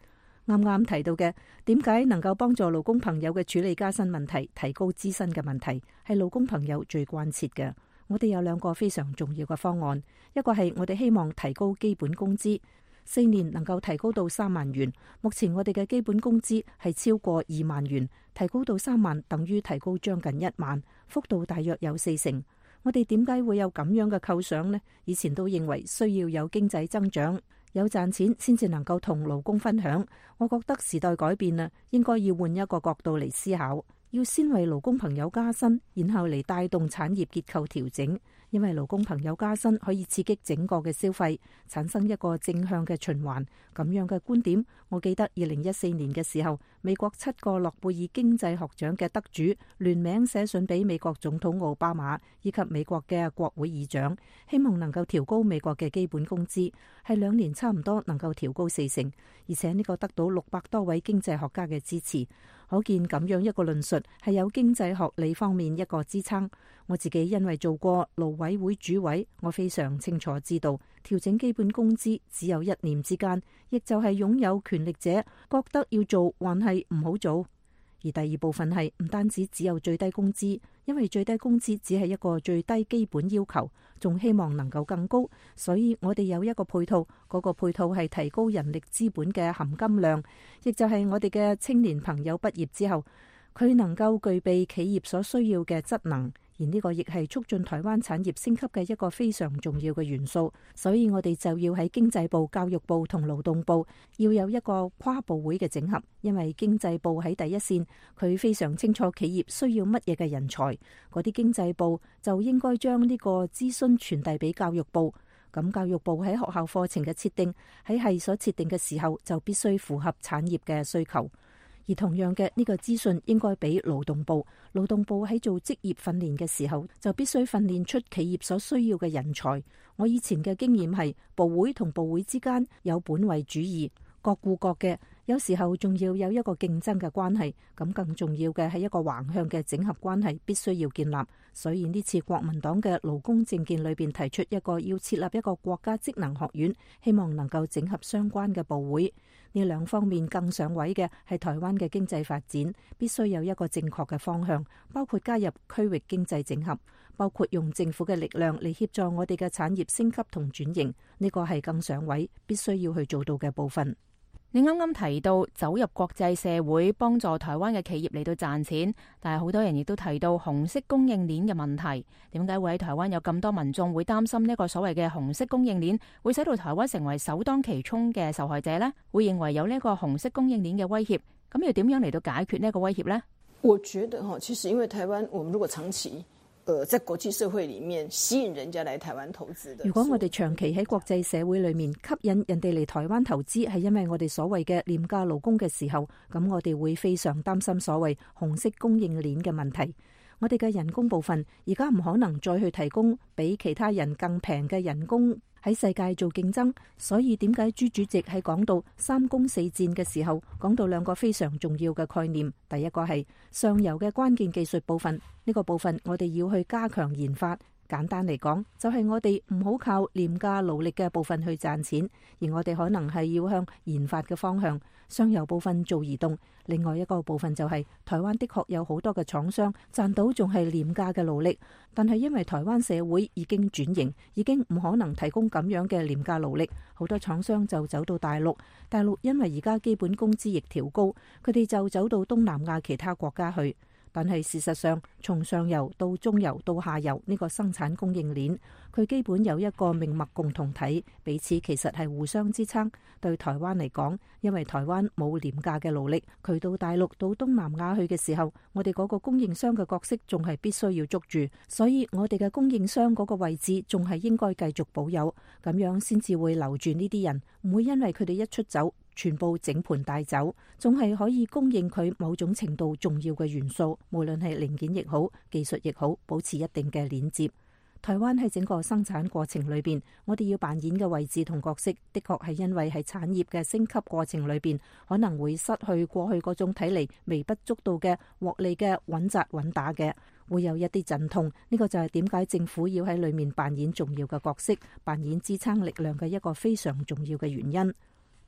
啱啱提到嘅，點解能夠幫助勞工朋友嘅處理加薪問題、提高資薪嘅問題，係勞工朋友最關切嘅。我哋有2個非常重要嘅方案，一個係我哋希望提高基本工資，4年能夠提高到3萬元。目前我哋嘅基本工資係超過2萬元，提高到3萬等於提高將近1萬，幅度大約有40%。我哋點解會有咁樣嘅構想呢？以前都認為需要有經濟增長，有賺錢先至能夠同勞工分享。我覺得時代改變啦，應該要換一個角度嚟思考，要先為勞工朋友加薪，然後嚟帶動產業結構調整。因為勞工朋友加薪可以刺激整個嘅消費，產生一個正向嘅循環。咁樣嘅觀點，我記得2014年嘅時候，美國7個諾貝爾經濟學獎嘅得主聯名寫信俾美國總統奧巴馬以及美國嘅國會議長，希望能夠調高美國嘅基本工資，係2年差唔多能夠調高40%，而且呢個得到600多位經濟學家嘅支持。可見咁樣一個論述係有經濟學理方面一個支撐。我自己因為做過勞委會主委，我非常清楚知道調整基本工資只有1念之間，亦就係擁有權力者覺得要做還係唔好做。而第二部分係唔單止只有最低工資，因為最低工資只係一個最低基本要求，仲希望能夠更高，所以我哋有一個配套，嗰個配套係提高人力資本嘅含金量，亦就係我哋嘅青年朋友畢業之後，佢能夠具備企業所需要嘅職能。而呢個亦係促進台灣產業升級嘅一個非常重要嘅元素，所以我哋就要喺經濟部、教育部同勞動部要有一個跨部會嘅整合，因為經濟部喺第一線，佢非常清楚企業需要乜嘢嘅人才，嗰啲經濟部就應該將呢個資訊傳遞俾教育部，咁教育部喺學校課程嘅設定，喺系所設定嘅時候就必須符合產業嘅需求。而同樣嘅呢個資訊應該俾勞動部，勞動部喺做職業訓練嘅時候就必須訓練出企業所需要嘅人才。我以前嘅經驗係部會同部會之間有本位主義，各顧各嘅，有時候仲要有一個競爭嘅關係，咁更重要嘅係一個橫向嘅整合關係必須要建立。所以呢次國民黨嘅勞工政見裏邊提出一個要設立一個國家職能學院，希望能夠整合相關嘅部會。呢2方面更上位嘅係台灣嘅經濟發展，必須有一個正確嘅方向，包括加入區域經濟整合，包括用政府嘅力量嚟協助我哋嘅產業升級同轉型。呢個係更上位必須要去做到嘅部分。 你啱啱提到走入國際社會，幫助台灣嘅企業嚟到賺錢，但係好多人亦都提到紅色供應鏈嘅問題。點解會喺台灣有咁多民眾會擔心呢個所謂嘅紅色供應鏈會使到台灣成為首當其衝嘅受害者呢？會認為有呢個紅色供應鏈嘅威脅，咁要點樣嚟到解決呢個威脅呢？ 我覺得其實因為台灣，我們如果長期在國際社會裏面吸引人家來台灣投資的， 如果我哋長期喺國際社會裏面吸引人哋嚟台灣投資，係因為我哋所謂嘅廉價勞工嘅時候，咁我哋會非常擔心所謂紅色供應鏈嘅問題。我哋嘅人工部分而家唔可能再去提供比其他人更平嘅人工喺世界做競爭，所以點解朱主席喺講到3攻4戰嘅時候，講到2個非常重要嘅概念。第一個係上游嘅關鍵技術部分，呢個部分我哋要去加強研發。簡單嚟講，就係我哋唔好靠廉價勞力嘅部分去賺錢，而我哋可能係要向研發嘅方向，上游部分做移動。另外一個部分就係台灣的確有好多嘅廠商賺到仲係廉價嘅勞力，但係因為台灣社會已經轉型，已經唔可能提供咁樣嘅廉價勞力，好多廠商就走到大陸。大陸因為而家基本工資亦調高，佢哋就走到東南亞其他國家去。但係事實上，從上游到中游到下游呢個生產供應鏈，佢基本有一個命脈共同體，彼此其實係互相支撐。對台灣嚟講，因為台灣冇廉價嘅勞力，佢到大陸到東南亞去嘅時候，我哋嗰個供應商嘅角色仲係必須要捉住，所以我哋嘅供應商嗰個位置仲係應該繼續保有，咁樣先至會留住呢啲人，唔會因為佢哋一出走，全部整盤帶走，仲係可以供應佢某種程度重要嘅元素，無論係零件亦好，技術亦好，保持一定嘅鏈接。台灣喺整個生產過程裏邊，我哋要扮演嘅位置同角色，的確係因為喺產業嘅升級過程裏邊，可能會失去過去嗰種睇嚟微不足道嘅獲利嘅穩紮穩打嘅，會有一啲陣痛。呢個就係點解政府要喺裏面扮演重要嘅角色，扮演支撐力量嘅一個非常重要嘅原因。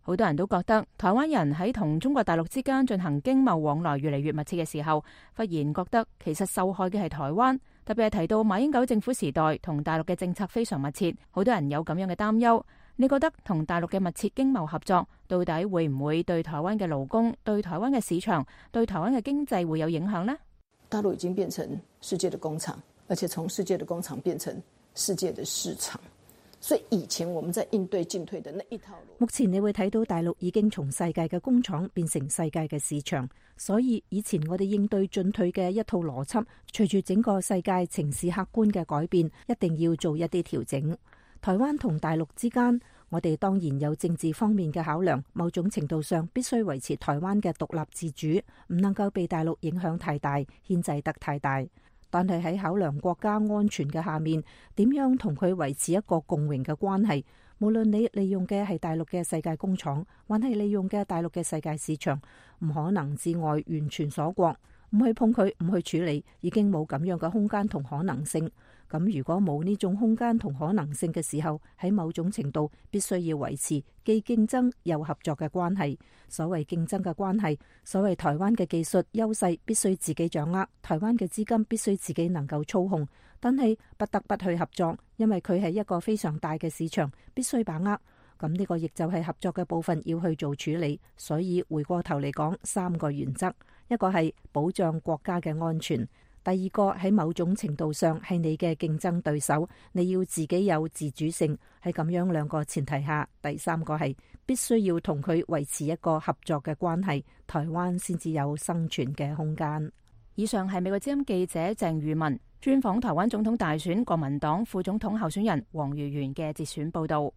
好多人都覺得台灣人喺同中國大陸之間進行經貿往來越嚟越密切嘅時候，忽然覺得其實受害嘅係台灣。特別係提到馬英九政府時代同大陸嘅政策非常密切，好多人有咁樣嘅擔憂。你覺得同大陸嘅密切經貿合作到底會唔會對台灣嘅勞工、對台灣嘅市場、對台灣嘅經濟會有影響呢？ 大陸已經變成世界的工廠，而且從世界的工廠變成世界的市場。所以以前我們在應對進退的那一套路， 目前你會睇到大陸已經從世界嘅工廠變成世界嘅市場，所以以前我哋應對進退嘅一套邏輯，隨住整個世界情勢客觀嘅改變，一定要做一啲調整。台灣同大陸之間，我哋當然有政治方面嘅考量，某種程度上必須維持台灣嘅獨立自主，唔能夠被大陸影響太大，牽制得太大。但係喺考量國家安全嘅下面，點樣同佢維持一個共榮嘅關係？無論你利用嘅係大陸嘅世界工廠，還係利用嘅大陸嘅世界市場，唔可能至外完全鎖國，唔去碰佢，唔去處理，已經冇咁樣嘅空間同可能性。咁如果冇呢種空間同可能性嘅時候，喺某種程度必須要維持既競爭又合作嘅關係。所謂競爭嘅關係，所謂台灣嘅技術優勢必須自己掌握，台灣嘅資金必須自己能夠操控，但係不得不去合作，因為佢係一個非常大嘅市場，必須把握。咁呢個亦就係合作嘅部分要去做處理。所以回過頭嚟講，3個原則，一個係保障國家嘅安全。第二個喺某種程度上係你嘅競爭對手，你要自己有自主性。喺咁樣2個前提下，第3個係必須要同佢維持一個合作嘅關係，台灣先至有生存嘅空間。 以上係美國之音記者鄭宇文專訪台灣總統大選國民黨副總統候選人黃瑜元嘅節選報道。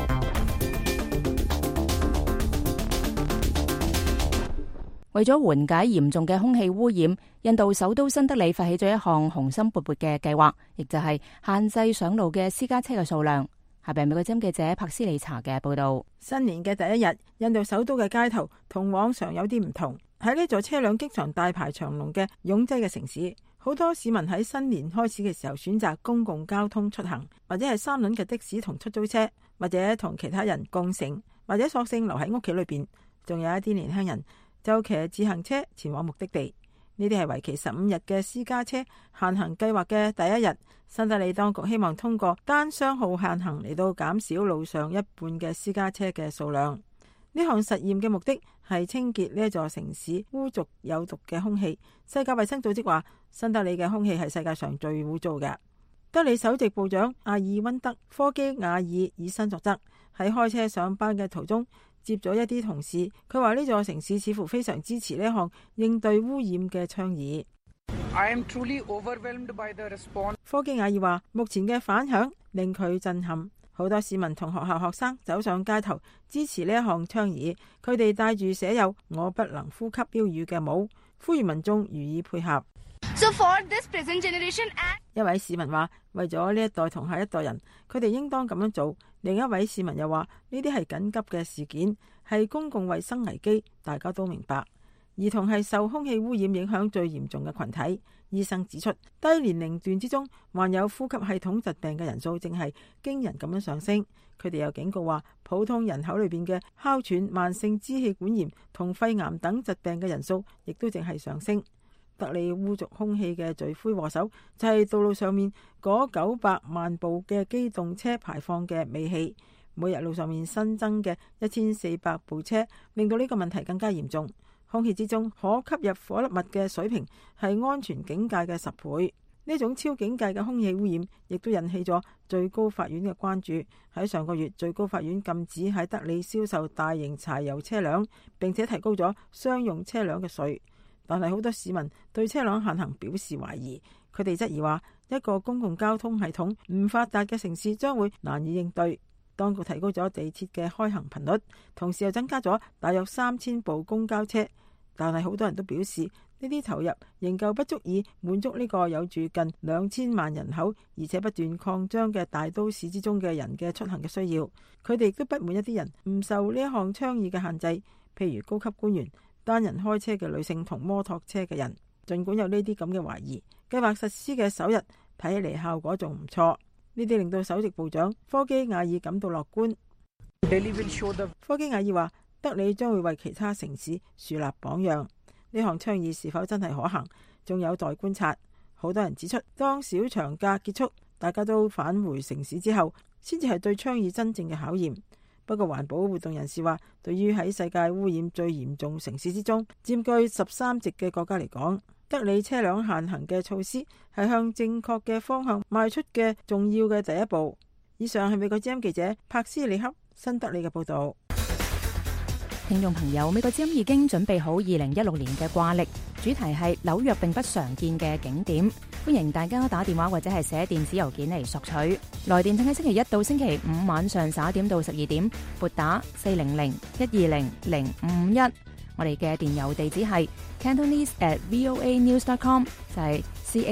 為咗緩解嚴重嘅空氣污染，印度首都新德里發起咗一項雄心勃勃嘅計劃，亦就係限制上路嘅私家車嘅數量。下邊美國之音記者柏斯里查嘅報道。 新年嘅第一日，印度首都嘅街頭同往常有啲唔同。喺呢座車輛經常大排長龍嘅擁擠嘅城市，好多市民喺新年開始嘅時候選擇公共交通出行，或者係3輪嘅的士同出租車，或者同其他人共乘，或者索性留喺屋企裏邊。仲有一啲年輕人就騎自行車前往目的地。呢啲係為期15日嘅私家車限行計劃嘅第一日。新德里當局希望通過單雙號限行嚟到減少路上一半嘅私家車嘅數量。呢項實驗嘅目的係清潔呢一座城市污濁有毒嘅空氣。世界衛生組織話，新德里嘅空氣係世界上最污糟嘅。德里首席部長阿爾溫德科基亞爾以身作則，喺開車上班嘅途中接咗一啲同事，佢話呢座城市似乎非常支持呢一項應對污染嘅倡議。 I am truly overwhelmed by the response. 科基亞爾話，目前嘅反響令佢震撼，好多市民同學校學生走上街頭支持呢一項倡議，佢哋戴住寫有我不能呼吸標語嘅帽，呼籲民眾予以配合。 So for this present generation and 一位市民話，為咗呢一代同下一代人，佢哋應當咁樣做。另一位市民又話，呢啲係緊急嘅事件，係公共衛生危機，大家都明白。兒童係受空氣污染影響最嚴重嘅群體。醫生指出，低年齡段之中患有呼吸系統疾病嘅人數正係驚人咁樣上升。佢哋又警告話，普通人口裏邊嘅哮喘、慢性支氣管炎同肺癌等疾病嘅人數亦都正係上升。德里污濁空氣嘅罪魁禍首就係道路上面嗰900萬部嘅機動車排放嘅尾氣。每日路上面新增嘅1400部車，令到呢個問題更加嚴重。空氣之中可吸入火粒物嘅水平係安全警戒嘅10倍。呢種超警戒嘅空氣污染亦都引起咗最高法院嘅關注。喺上個月，最高法院禁止喺德里銷售大型柴油車輛，並且提高咗商用車輛嘅稅。但係好多市民對車輛限行表示懷疑，佢哋質疑話，一個公共交通系統唔發達嘅城市將會難以應對。當局提高咗地鐵嘅開行頻率，同時又增加咗大約3000部公交車。但係好多人都表示，呢啲投入仍舊不足以滿足呢個有住近2000萬人口而且不斷擴張嘅大都市之中嘅人嘅出行嘅需要。佢哋亦都不滿一啲人唔受呢一項倡議嘅限制，譬如高級官員、單人開車嘅女性同摩托車嘅人。儘管有呢啲咁嘅懷疑，計劃實施嘅首日睇起嚟效果仲唔錯。呢啲令到首席部長科基亞爾感到樂觀。科基亞爾話， 德里將會為其他城市樹立榜樣。呢項倡議是否真係可行，仲有待觀察。好多人指出，當小長假結束，大家都返回城市之後，先至係對倡議真正嘅考驗。不過環保活動人士話，對於喺世界污染最嚴重城市之中佔據13席嘅國家嚟講，德里車輛限行嘅措施係向正確嘅方向邁出嘅重要嘅第一步。以上係美國之音記者柏斯里克新德里嘅報道。 聽眾朋友，美國之音已經準備好2016年嘅掛曆，主題係紐約並不常見嘅景點，歡迎大家打電話或者係寫電子郵件嚟索取。來電請喺星期一到星期五晚上11點到12點撥打400-120-0551。我哋嘅電郵地址係 Cantonese@voanews.com， 就係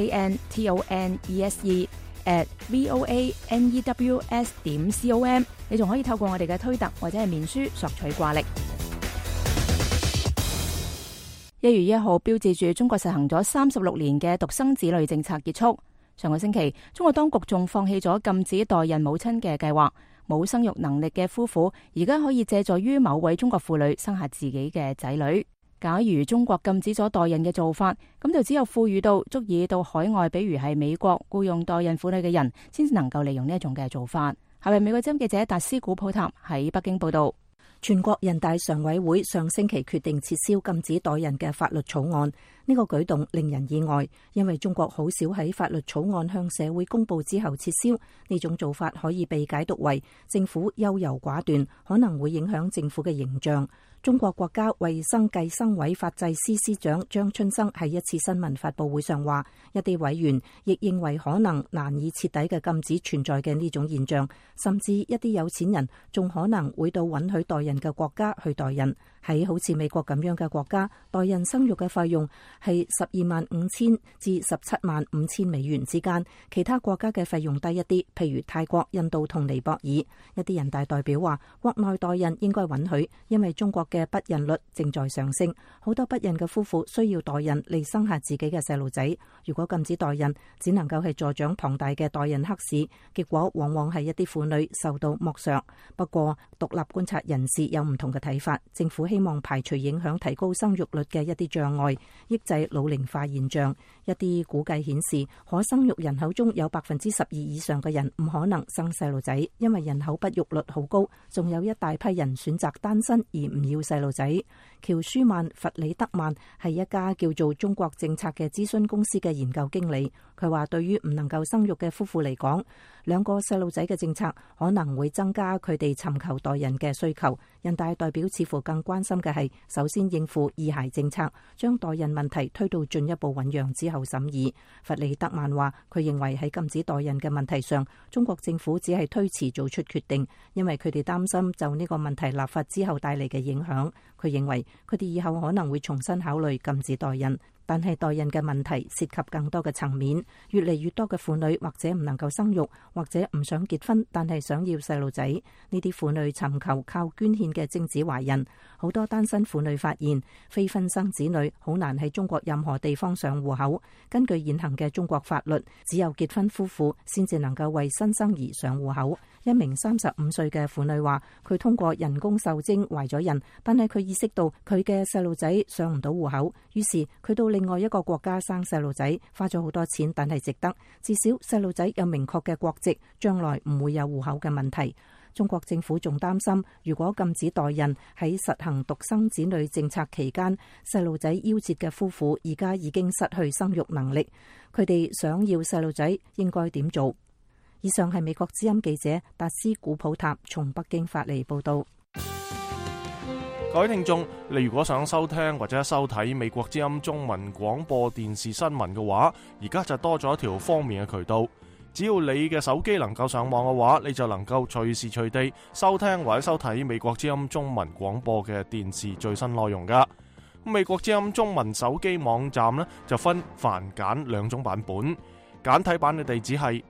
CANTONESE@voanews.com。你仲可以透過我哋嘅推特或者係面書索取掛曆。1月1號標誌住中國實行咗36年嘅獨生子女政策結束。上個星期，中國當局仲放棄咗禁止代孕母親嘅計劃。冇生育能力嘅夫婦而家可以借助於某位中國婦女生下自己嘅仔女。假如中國禁止咗代孕嘅做法，咁就只有富裕到足以到海外，比如係美國僱用代孕婦女嘅人，先至能夠利用呢一種嘅做法。係咪美國之音記者達斯古普塔喺北京報道？ 全國人大常委會上星期決定撤銷禁止代孕嘅法律草案，呢個舉動令人意外，因為中國好少喺法律草案向社會公布之後撤銷，呢種做法可以被解讀為政府優柔寡斷，可能會影響政府嘅形象。中國國家衛生計生委法制司司長張春生喺一次新聞發佈會上話，一啲委員亦認為可能難以徹底嘅禁止存在嘅呢種現象，甚至一啲有錢人仲可能會到允許代孕嘅國家去代孕。喺好似美國咁樣嘅國家，代孕生育嘅費用係125000至175000美元之間，其他國家嘅費用低一啲，譬如泰國、印度同尼泊爾。一啲人大代表話，國內代孕應該允許，因為中國嘅不孕率正在上升，好多不孕嘅夫婦需要代孕嚟生下自己嘅細路仔。如果禁止代孕，只能夠係助長龐大嘅代孕黑市，結果往往係一啲婦女受到剝削。不過，獨立觀察人士有唔同嘅睇法，政府希望排除影響提高生育率嘅一啲障礙，抑制老齡化現象。一啲估計顯示，可生育人口中有12%以上嘅人唔可能生細路仔，因為人口不育率好高，仲有一大批人選擇單身而唔要細路仔。喬舒曼·弗里德曼係一家叫做中國政策嘅諮詢公司嘅研究經理，佢話對於唔能夠生育嘅夫婦嚟講，2個細路仔嘅政策可能會增加佢哋尋求代孕嘅需求。人大代表似乎更關心嘅係首先應付二孩政策，將代孕問題推到進一步醞釀之後審議。弗里德曼話，佢認為喺禁止代孕嘅問題上，中國政府只係推遲做出決定，因為佢哋擔心就呢個問題立法之後帶嚟嘅影響。佢認為佢哋以後可能會重新考慮禁止代孕。但係代孕嘅問題涉及更多嘅層面，越嚟越多嘅婦女或者唔能夠生育，或者唔想結婚，但係想要細路仔。呢啲婦女尋求靠捐獻嘅精子懷孕。好多單身婦女發現，非婚生子女好難喺中國任何地方上戶口。根據現行嘅中國法律，只有結婚夫婦先至能夠為新生兒上戶口。一名35歲嘅婦女話，佢通過人工受精懷咗孕，但係佢意識到佢嘅細路仔上唔到戶口，於是佢到另外一個國家生細路仔，花咗好多錢，但係值得。至少細路仔有明確嘅國籍，將來唔會有戶口嘅問題。中國政府仲擔心，如果禁止代孕，喺實行獨生子女政策期間，細路仔夭折嘅夫婦而家已經失去生育能力，佢哋想要細路仔應該點做？以上係美國之音記者達斯古普塔從北京發嚟報道。 各位聽眾，你如果想收聽或者收睇美國之音中文廣播電視新聞嘅話，而家就多咗一條方便嘅渠道。只要你嘅手機能夠上網嘅話，你就能夠隨時隨地收聽或者收睇美國之音中文廣播嘅電視最新內容噶。美國之音中文手機網站呢，就分繁簡兩種版本，簡體版嘅地址係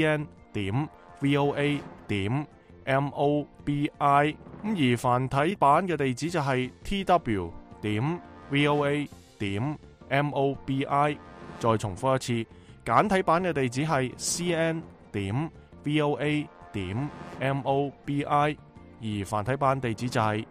cn.voa.mobi， 而繁體版嘅地址就係 tw.voa.mobi。 再重複一次，簡體版嘅地址係 cn.voa.mobi， 而繁體版地址就係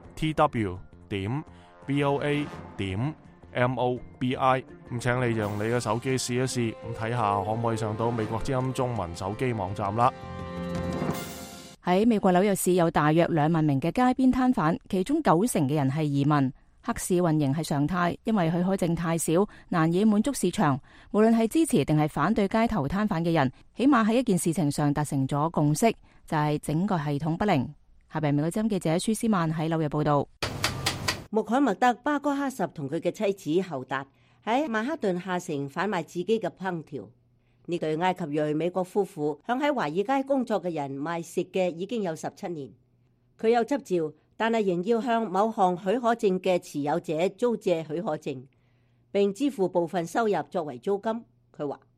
tw.voa.mobi。咁請你用你嘅手機試一試，咁睇下可唔可以上到美國之音中文手機網站啦。 喺美國紐約市有大約2萬名嘅街邊攤販，其中90%嘅人係移民。黑市運營係常態，因為許可證太少，難以滿足市場。無論係支持定係反對街頭攤販嘅人，起碼喺一件事情上達成咗共識，就係整個系統不靈。下邊美國之音記者舒斯曼喺紐約報道。 穆罕默德巴哥哈什同佢嘅妻子侯達喺曼克頓下城販賣自己嘅烹調。呢對埃及裔美國夫婦向喺華爾街工作嘅人賣食嘅已經有17年。佢有執照，但係仍要向某項許可證嘅持有者租借許可證，並支付部分收入作為租金。佢話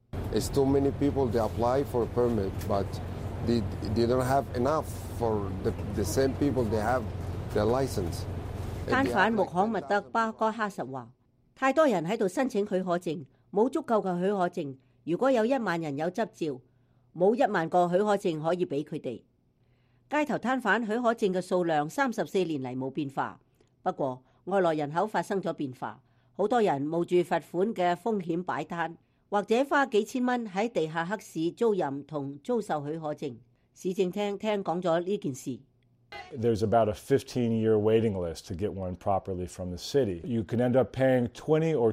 攤販穆罕默德巴哥哈什話：太多人喺度申請許可證，冇足夠嘅許可證。如果有1萬人有執照，冇1萬個許可證可以俾佢哋。街頭攤販許可證嘅數量34年嚟冇變化，不過外來人口發生咗變化，好多人冒住罰款嘅風險擺攤，或者花幾千蚊喺地下黑市租賃同租售許可證。市政廳聽講咗呢件事。 There's about a 15-year waiting list to get one properly from the city. You can end up paying $20,000 or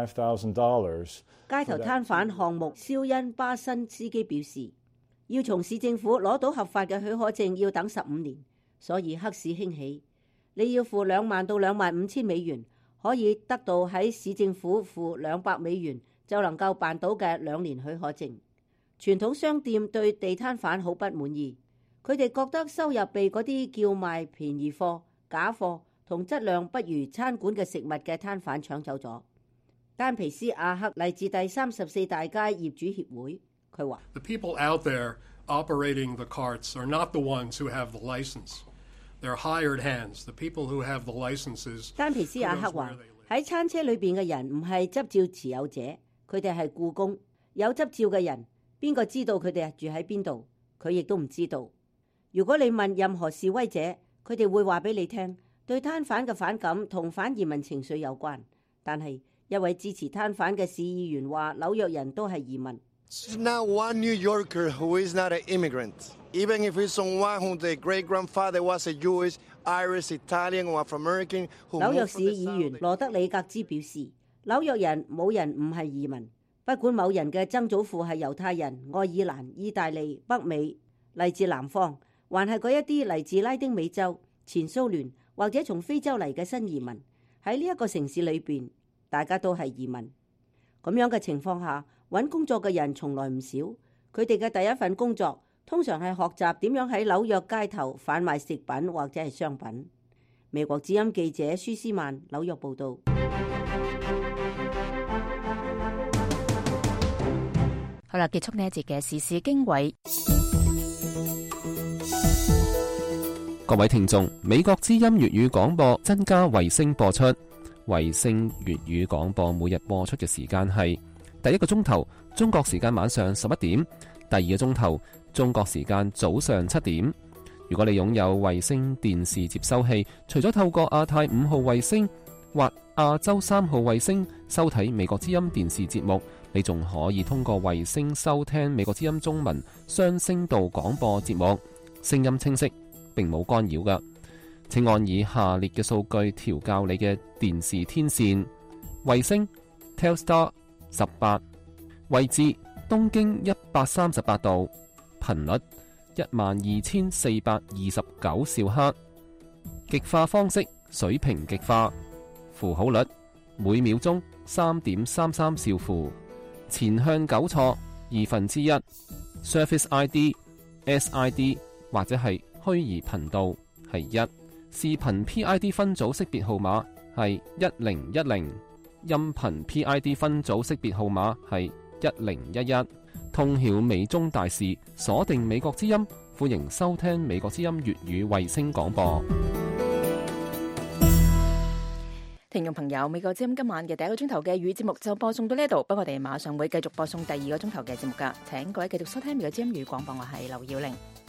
$25,000. 街頭攤販項目肖恩巴辛司機表示，要從市政府攞到合法嘅許可證要等15年，所以黑市興起。你要付2萬到25,000美元，可以得到喺市政府付200美元就能夠辦到嘅2年許可證。傳統商店對地攤販好不滿意，佢哋覺得收入被嗰啲叫賣便宜貨、假貨同質量不如餐館嘅食物嘅攤販搶走咗。丹皮斯亞克嚟自第34大街業主協會，佢話 ：The people out there operating the carts are not the ones who have the license. They're hired hands. The people who have the licenses. 丹皮斯亞克話：喺餐車裏邊嘅人唔係執照持有者，佢哋係僱工。有執照嘅人，邊個知道佢哋住喺邊度？佢亦都唔知道。如果你問任何示威者，佢哋會話俾你聽，對攤販嘅反感同反移民情緒有關。但係一位支持攤販嘅市議員話：紐約人都係移民。 Not one New Yorker who is not an immigrant, even if it's someone whose great grandfather was a Jewish, Irish, Italian or Afro-American. 紐約市議員羅德里格茲表示：紐約人冇人唔係移民，不管某人嘅曾祖父係猶太人、愛爾蘭、意大利、北美，嚟自南方，還係嗰一啲嚟自拉丁美洲、前蘇聯或者從非洲嚟嘅新移民。喺呢一個城市裏邊，大家都係移民。咁樣嘅情況下，揾工作嘅人從來唔少。佢哋嘅第一份工作通常係學習點樣喺紐約街頭販賣食品或者係商品。美國之音記者舒斯曼紐約報道。 好啦，結束呢一節嘅時事經緯。 各位聽眾，美國之音粵語廣播增加衛星播出。衛星粵語廣播每日播出嘅時間係第1個鐘頭中國時間晚上11點，第2個鐘頭中國時間早上7點。如果你擁有衛星電視接收器，除咗透過亞太5號衛星或亞洲3號衛星收睇美國之音電視節目，你仲可以通過衛星收聽美國之音中文雙聲道廣播節目，聲音清晰，並冇干擾㗎。請按以下列嘅數據調校你嘅電視天線：衛星 Telstar 18，位置東經138度，頻率12429兆赫，極化方式水平極化，符號率每秒鐘3.33兆符，前向糾錯1/2， Service ID SID 或者係虛擬頻道係1，視頻 PID 分組識別號碼係1010，音頻 PID 分組識別號碼係1011。通曉美中大事，鎖定美國之音，歡迎收聽美國之音粵語衛星廣播。 聽眾朋友，美國之音今晚嘅第1個鐘頭嘅粵語節目就播送到呢度，不過我哋馬上會繼續播送第2個鐘頭嘅節目㗎。請各位繼續收聽美國之音粵語廣播，我係劉耀玲。